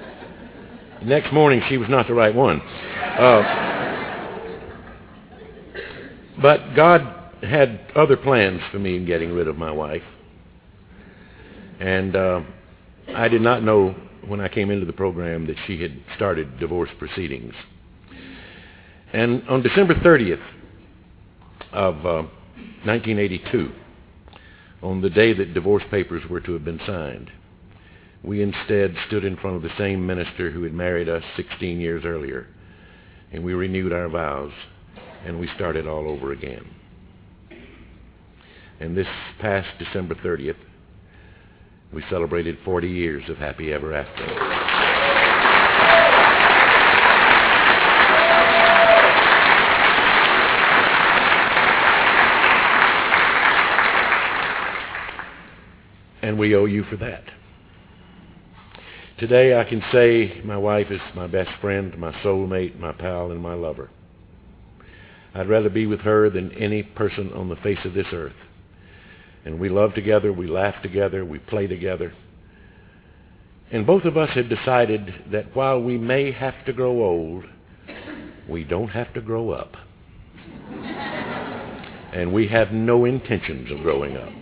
Next morning, she was not the right one. But God had other plans for me in getting rid of my wife. And I did not know when I came into the program that she had started divorce proceedings. And on December 30th of 1982, on the day that divorce papers were to have been signed, we instead stood in front of the same minister who had married us 16 years earlier, and we renewed our vows, and we started all over again. And this past December 30th, we celebrated 40 years of happy ever after. And we owe you for that. Today I can say my wife is my best friend, my soulmate, my pal, and my lover. I'd rather be with her than any person on the face of this earth. And we love together, we laugh together, we play together. And both of us have decided that while we may have to grow old, we don't have to grow up. And we have no intentions of growing up.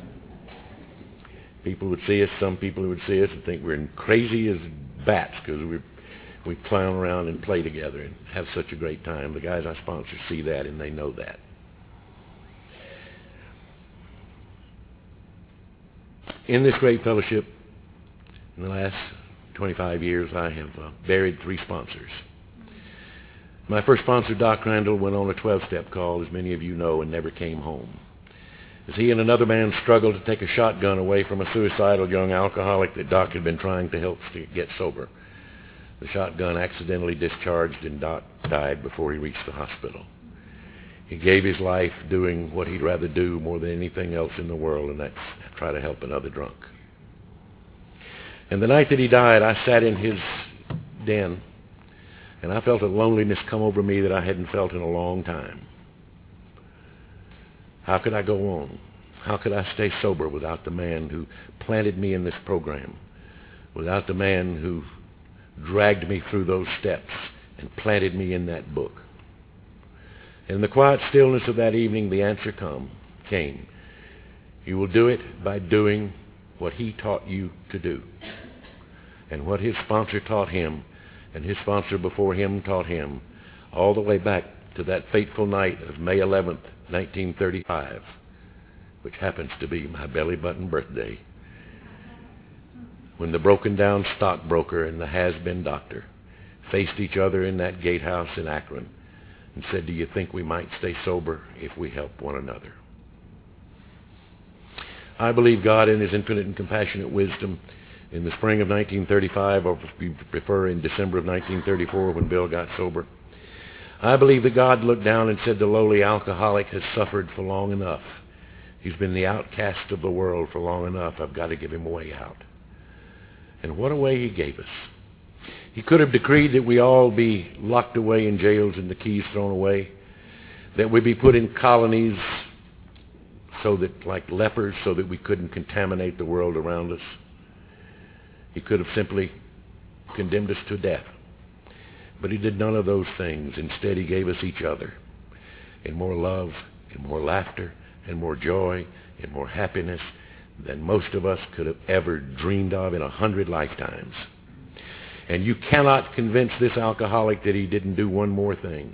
People would see us, some people would see us and think we're crazy as bats because we clown around and play together and have such a great time. The guys I sponsor see that and they know that. In this great fellowship, in the last 25 years, I have buried 3 sponsors. My first sponsor, Doc Randall, went on a 12-step call, as many of you know, and never came home. As he and another man struggled to take a shotgun away from a suicidal young alcoholic that Doc had been trying to help to get sober, the shotgun accidentally discharged and Doc died before he reached the hospital. He gave his life doing what he'd rather do more than anything else in the world, and that's try to help another drunk. And the night that he died, I sat in his den, and I felt a loneliness come over me that I hadn't felt in a long time. How could I go on? How could I stay sober without the man who planted me in this program, without the man who dragged me through those steps and planted me in that book? In the quiet stillness of that evening, the answer came. You will do it by doing what he taught you to do, and what his sponsor taught him, and his sponsor before him taught him, all the way back to that fateful night of May 11th, 1935, which happens to be my belly button birthday, when the broken-down stockbroker and the has-been doctor faced each other in that gatehouse in Akron and said, do you think we might stay sober if we help one another? I believe God in his infinite and compassionate wisdom in the spring of 1935, or if you prefer in December of 1934 when Bill got sober, I believe that God looked down and said, the lowly alcoholic has suffered for long enough. He's been the outcast of the world for long enough. I've got to give him a way out. And what a way he gave us. He could have decreed that we all be locked away in jails and the keys thrown away, that we be put in colonies so that, like lepers, so that we couldn't contaminate the world around us. He could have simply condemned us to death. But he did none of those things. Instead, he gave us each other in more love, in more laughter, and more joy, and more happiness than most of us could have ever dreamed of in 100 lifetimes. And you cannot convince this alcoholic that he didn't do one more thing.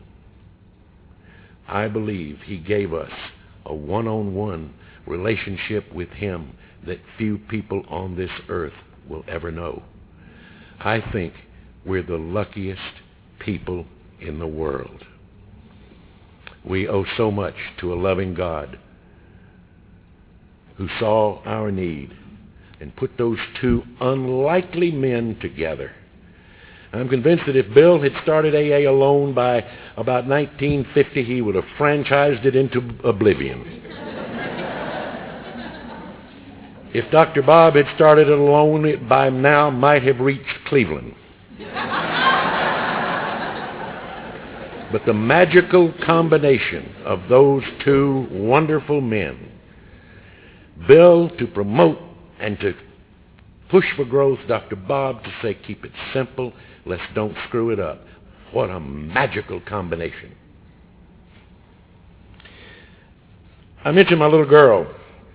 I believe he gave us a one-on-one relationship with him that few people on this earth will ever know. I think we're the luckiest people in the world. We owe so much to a loving God who saw our need and put those 2 unlikely men together. I'm convinced that if Bill had started AA alone by about 1950, he would have franchised it into oblivion. If Dr. Bob had started it alone, it by now might have reached Cleveland. But the magical combination of those 2 wonderful men, Bill to promote and to push for growth, Dr. Bob to say keep it simple, let's don't screw it up. What a magical combination. I mentioned my little girl.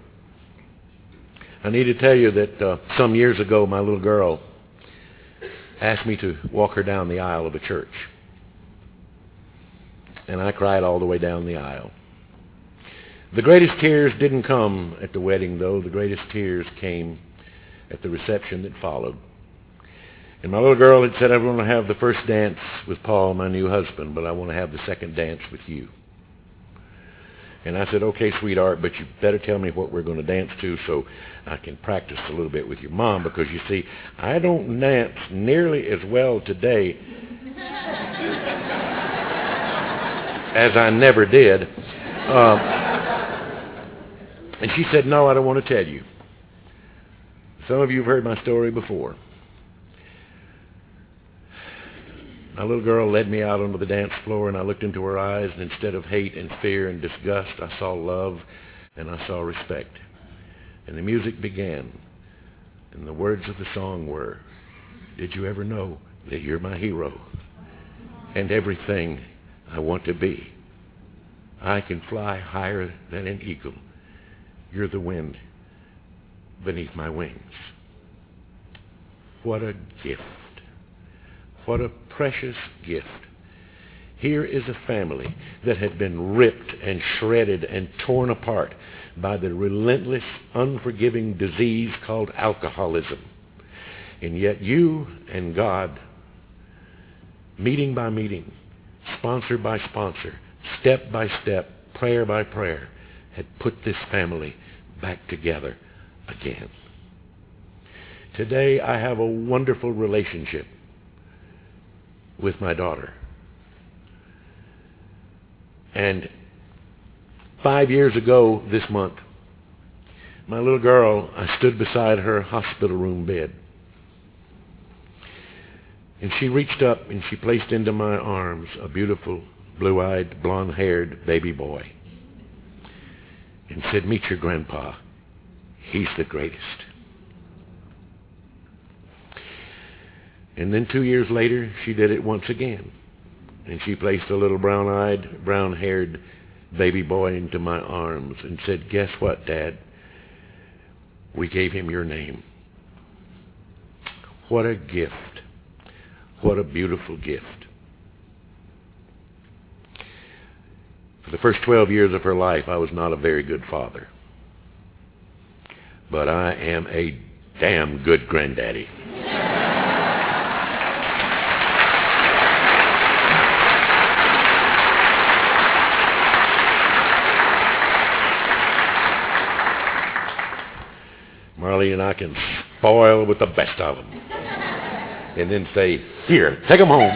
I need to tell you that some years ago, my little girl asked me to walk her down the aisle of a church. And I cried all the way down the aisle. The greatest tears didn't come at the wedding, though. The greatest tears came at the reception that followed. And my little girl had said, I want to have the first dance with Paul, my new husband, but I want to have the second dance with you. And I said, okay, sweetheart, but you better tell me what we're going to dance to so I can practice a little bit with your mom, because you see, I don't dance nearly as well today as I never did. And she said, no, I don't want to tell you. Some of you have heard my story before. My little girl led me out onto the dance floor, and I looked into her eyes, and instead of hate and fear and disgust, I saw love and I saw respect. And the music began, and the words of the song were, did you ever know that you're my hero and everything I want to be? I can fly higher than an eagle. You're the wind beneath my wings. What a gift. What a precious gift. Here is a family that had been ripped and shredded and torn apart by the relentless, unforgiving disease called alcoholism. And yet you and God, meeting by meeting, sponsor by sponsor, step by step, prayer by prayer, had put this family back together again. Today I have a wonderful relationship with my daughter. And 5 years ago this month, my little girl, I stood beside her hospital room bed. And she reached up and she placed into my arms a beautiful, blue-eyed, blonde-haired baby boy. And said, meet your grandpa. He's the greatest. And then 2 years later, she did it once again. And she placed a little brown-eyed, brown-haired baby boy into my arms and said, guess what, Dad? We gave him your name. What a gift. What a beautiful gift. For the first 12 years of her life, I was not a very good father. But I am a damn good granddaddy. Marley and I can spoil with the best of them. And then say, here, take them home.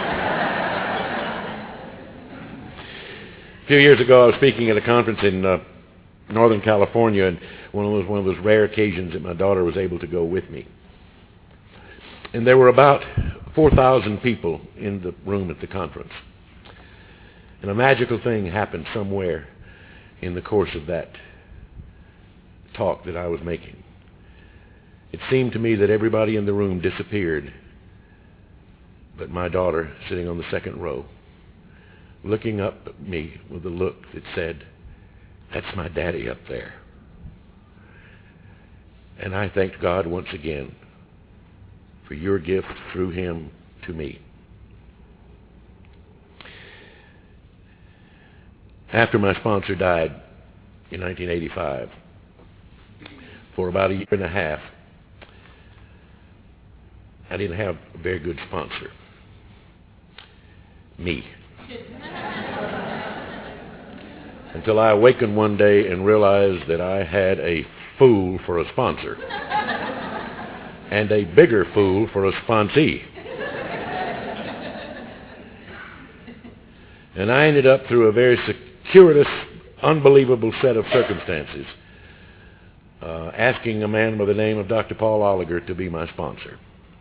A few years ago, I was speaking at a conference in Northern California, and one of those rare occasions that my daughter was able to go with me. And there were about 4,000 people in the room at the conference. And a magical thing happened somewhere in the course of that talk that I was making. It seemed to me that everybody in the room disappeared, but my daughter, sitting on the second row, looking up at me with a look that said, that's my daddy up there. And I thanked God once again for your gift through him to me. After my sponsor died in 1985, for about a year and a half, I didn't have a very good sponsor. Me. Until I awakened one day and realized that I had a fool for a sponsor and a bigger fool for a sponsee. And I ended up through a very circuitous, unbelievable set of circumstances asking a man by the name of Dr. Paul Oliger to be my sponsor.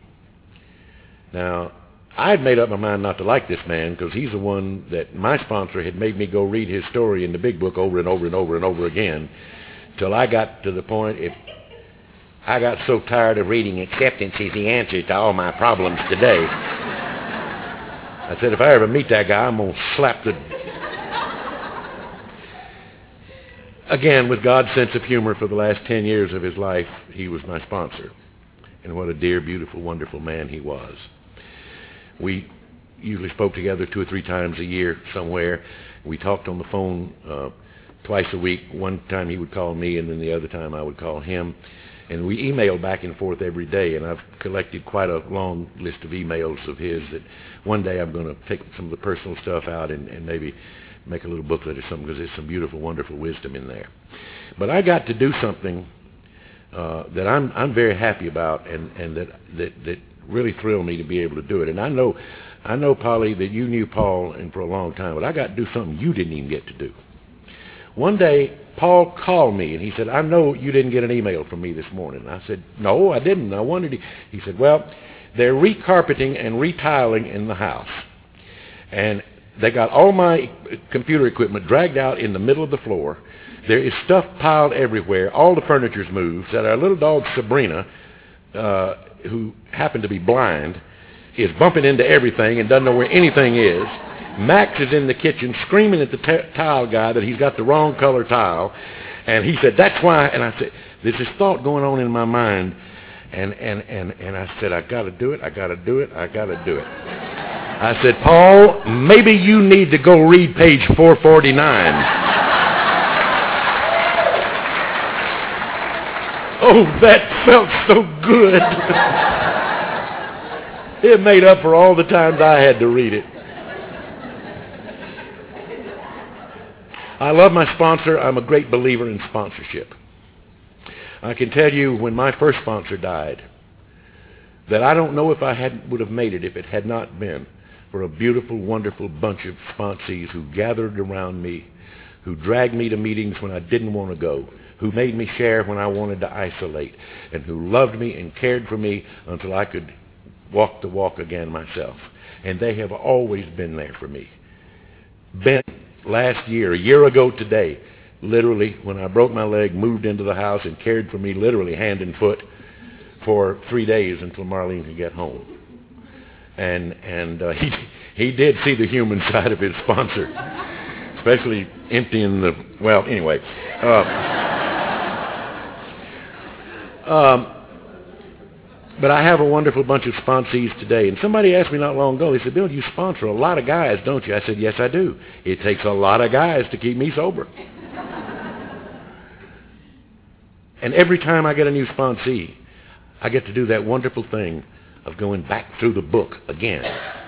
Now, I'd made up my mind not to like this man because he's the one that my sponsor had made me go read his story in the big book over and over and over and over again till I got to the point, I got so tired of reading acceptance is the answer to all my problems today. I said, if I ever meet that guy, I'm going to slap the... again, with God's sense of humor for the last 10 years of his life, he was my sponsor. And what a dear, beautiful, wonderful man he was. We usually spoke together 2 or 3 times a year somewhere. We talked on the phone twice a week. One time he would call me, and then the other time I would call him. And we emailed back and forth every day, and I've collected quite a long list of emails of his that one day I'm going to take some of the personal stuff out and maybe make a little booklet or something, because there's some beautiful, wonderful wisdom in there. But I got to do something that I'm very happy about, and that really thrilled me to be able to do it. And I know, Polly, that you knew Paul and for a long time, but I got to do something you didn't even get to do. One day, Paul called me, and he said, I know you didn't get an email from me this morning. I said, no, I didn't. I wondered. He said, well, they're recarpeting and retiling in the house. And they got all my computer equipment dragged out in the middle of the floor. There is stuff piled everywhere. All the furniture's moved. That our little dog, Sabrina, who happened to be blind, is bumping into everything and doesn't know where anything is. Max is in the kitchen screaming at the tile guy that he's got the wrong color tile. And he said, that's why. And I said, there's this thought going on in my mind. And I said, I got to do it. I got to do it. I got to do it. I said, Paul, maybe you need to go read page 449. Oh, that felt so good. It made up for all the times I had to read it. I love my sponsor. I'm a great believer in sponsorship. I can tell you, when my first sponsor died, that I don't know if I would have made it if it had not been for a beautiful, wonderful bunch of sponsees who gathered around me, who dragged me to meetings when I didn't want to go, who made me share when I wanted to isolate, and who loved me and cared for me until I could walk the walk again myself. And they have always been there for me. Ben, last year, a year ago today, literally, when I broke my leg, moved into the house and cared for me literally hand and foot for 3 days until Marlene could get home. And he did see the human side of his sponsor, especially emptying the, well, anyway. But I have a wonderful bunch of sponsees today. And somebody asked me not long ago, they said, Bill, you sponsor a lot of guys, don't you? I said, yes, I do. It takes a lot of guys to keep me sober. And every time I get a new sponsee, I get to do that wonderful thing of going back through the book again.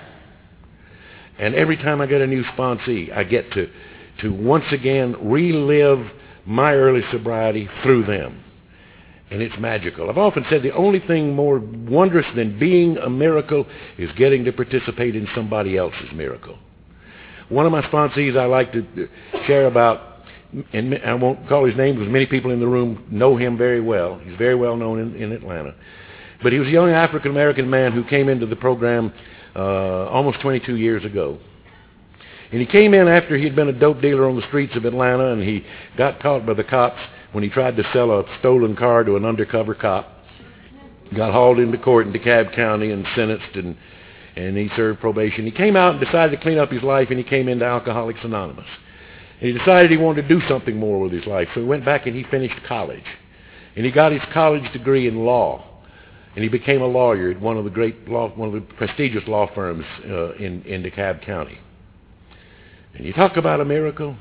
And every time I get a new sponsee, I get to once again relive my early sobriety through them. And it's magical. I've often said the only thing more wondrous than being a miracle is getting to participate in somebody else's miracle. One of my sponsees I like to share about, and I won't call his name because many people in the room know him very well. He's very well known in Atlanta. But he was a young African-American man who came into the program almost 22 years ago. And he came in after he'd been a dope dealer on the streets of Atlanta, and he got caught by the cops when he tried to sell a stolen car to an undercover cop. Got hauled into court in DeKalb County and sentenced, and he served probation. He came out and decided to clean up his life, and he came into Alcoholics Anonymous. And he decided he wanted to do something more with his life, so he went back and he finished college. And he got his college degree in law. And he became a lawyer at one of the prestigious law firms in DeKalb County. And you talk about a miracle.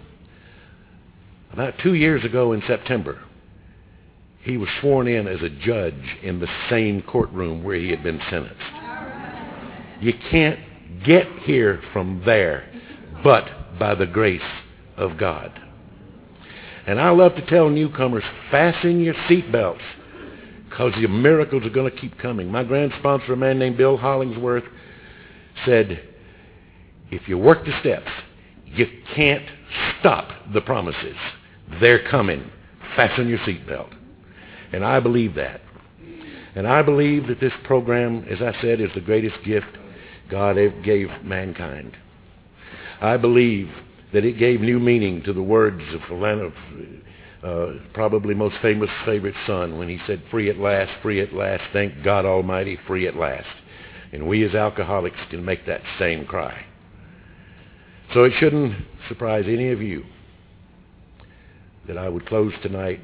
About 2 years ago in September, he was sworn in as a judge in the same courtroom where he had been sentenced. You can't get here from there but by the grace of God. And I love to tell newcomers, fasten your seatbelts, because the miracles are going to keep coming. My grand sponsor, a man named Bill Hollingsworth, said, if you work the steps, you can't stop the promises. They're coming. Fasten your seatbelt. And I believe that. And I believe that this program, as I said, is the greatest gift God ever gave mankind. I believe that it gave new meaning to the words of probably most famous favorite son when he said, free at last, thank God Almighty, free at last. And we as alcoholics can make that same cry. So it shouldn't surprise any of you that I would close tonight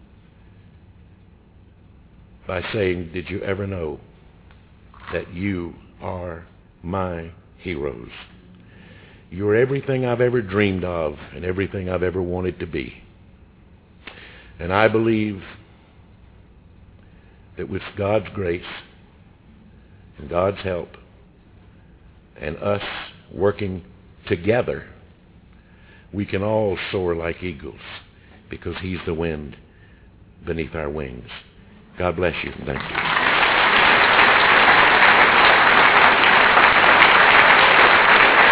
by saying, did you ever know that you are my heroes? You're everything I've ever dreamed of and everything I've ever wanted to be. And I believe that with God's grace and God's help and us working together, we can all soar like eagles because he's the wind beneath our wings. God bless you. Thank you.